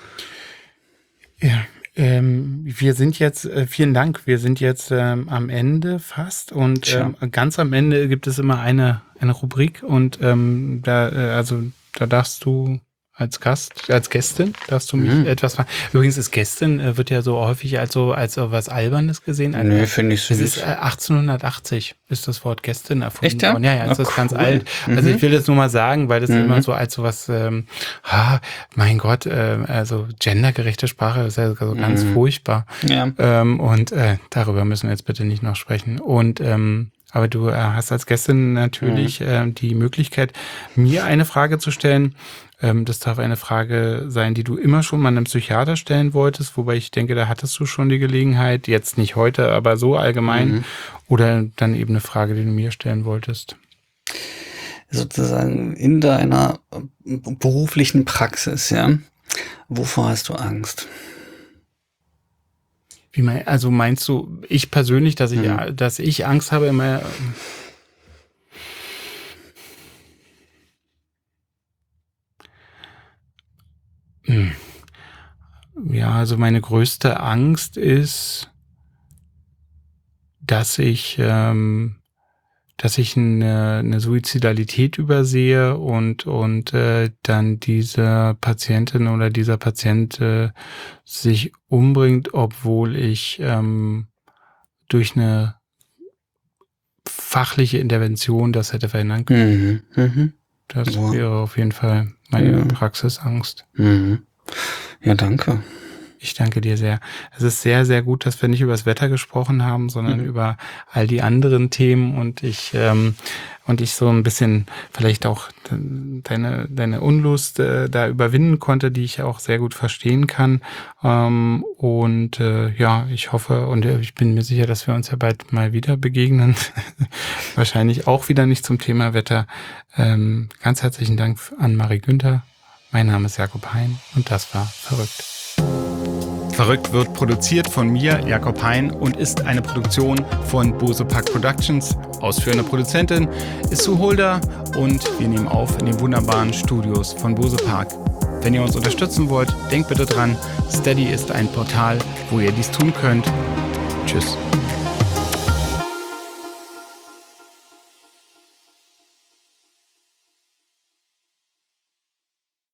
Ja. Ähm, wir sind jetzt, äh, vielen Dank, wir sind jetzt ähm, am Ende fast und ähm, ganz am Ende gibt es immer eine eine Rubrik und ähm, da, äh, also da darfst du als Gast, als Gästin, darfst du mich mhm. etwas fragen. Übrigens ist Gästin, äh, wird ja so häufig als so, als so was Albernes gesehen. Also, nee, finde ich süß. Es ist äh, achtzehnhundertachtzig ist das Wort Gästin erfunden. Echt, ja? Und ja, ja, ist oh, das cool. ganz alt. Also mhm. ich will das nur mal sagen, weil das mhm. immer so als so was, ähm, ah, mein Gott, äh, also gendergerechte Sprache ist ja so ganz mhm. furchtbar. Ja. Ähm, und äh, darüber müssen wir jetzt bitte nicht noch sprechen. Und ähm, aber du äh, hast als Gästin natürlich mhm. äh, die Möglichkeit, mir eine Frage zu stellen. Ähm, das darf eine Frage sein, die du immer schon mal einem Psychiater stellen wolltest, wobei ich denke, da hattest du schon die Gelegenheit, jetzt nicht heute, aber so allgemein. Mhm. Oder dann eben eine Frage, die du mir stellen wolltest. Sozusagen in deiner beruflichen Praxis, ja. Wovor hast du Angst? Wie mein, also meinst du, ich persönlich, dass ich, mhm. dass ich Angst habe immer. Hm. Ja, also meine größte Angst ist, dass ich, ähm, dass ich eine, eine Suizidalität übersehe und und äh, dann diese Patientin oder dieser Patient äh, sich umbringt, obwohl ich ähm, durch eine fachliche Intervention das hätte verhindern können. Mhm. Mhm. Das ja. wäre auf jeden Fall meine ja. Praxisangst. Mhm. Ja, danke. Ich danke dir sehr. Es ist sehr, sehr gut, dass wir nicht über das Wetter gesprochen haben, sondern mhm. über all die anderen Themen und ich ähm, und ich so ein bisschen vielleicht auch deine deine Unlust äh, da überwinden konnte, die ich auch sehr gut verstehen kann. Ähm, und äh, ja, ich hoffe und ich bin mir sicher, dass wir uns ja bald mal wieder begegnen. Wahrscheinlich auch wieder nicht zum Thema Wetter. Ähm, ganz herzlichen Dank an Marie Günther. Mein Name ist Jakob Hein und das war Verrückt. Verrückt wird produziert von mir, Jakob Hein, und ist eine Produktion von Bose Park Productions. Ausführende Produzentin ist Sue Holder und wir nehmen auf in den wunderbaren Studios von Bose Park. Wenn ihr uns unterstützen wollt, denkt bitte dran, Steady ist ein Portal, wo ihr dies tun könnt. Tschüss.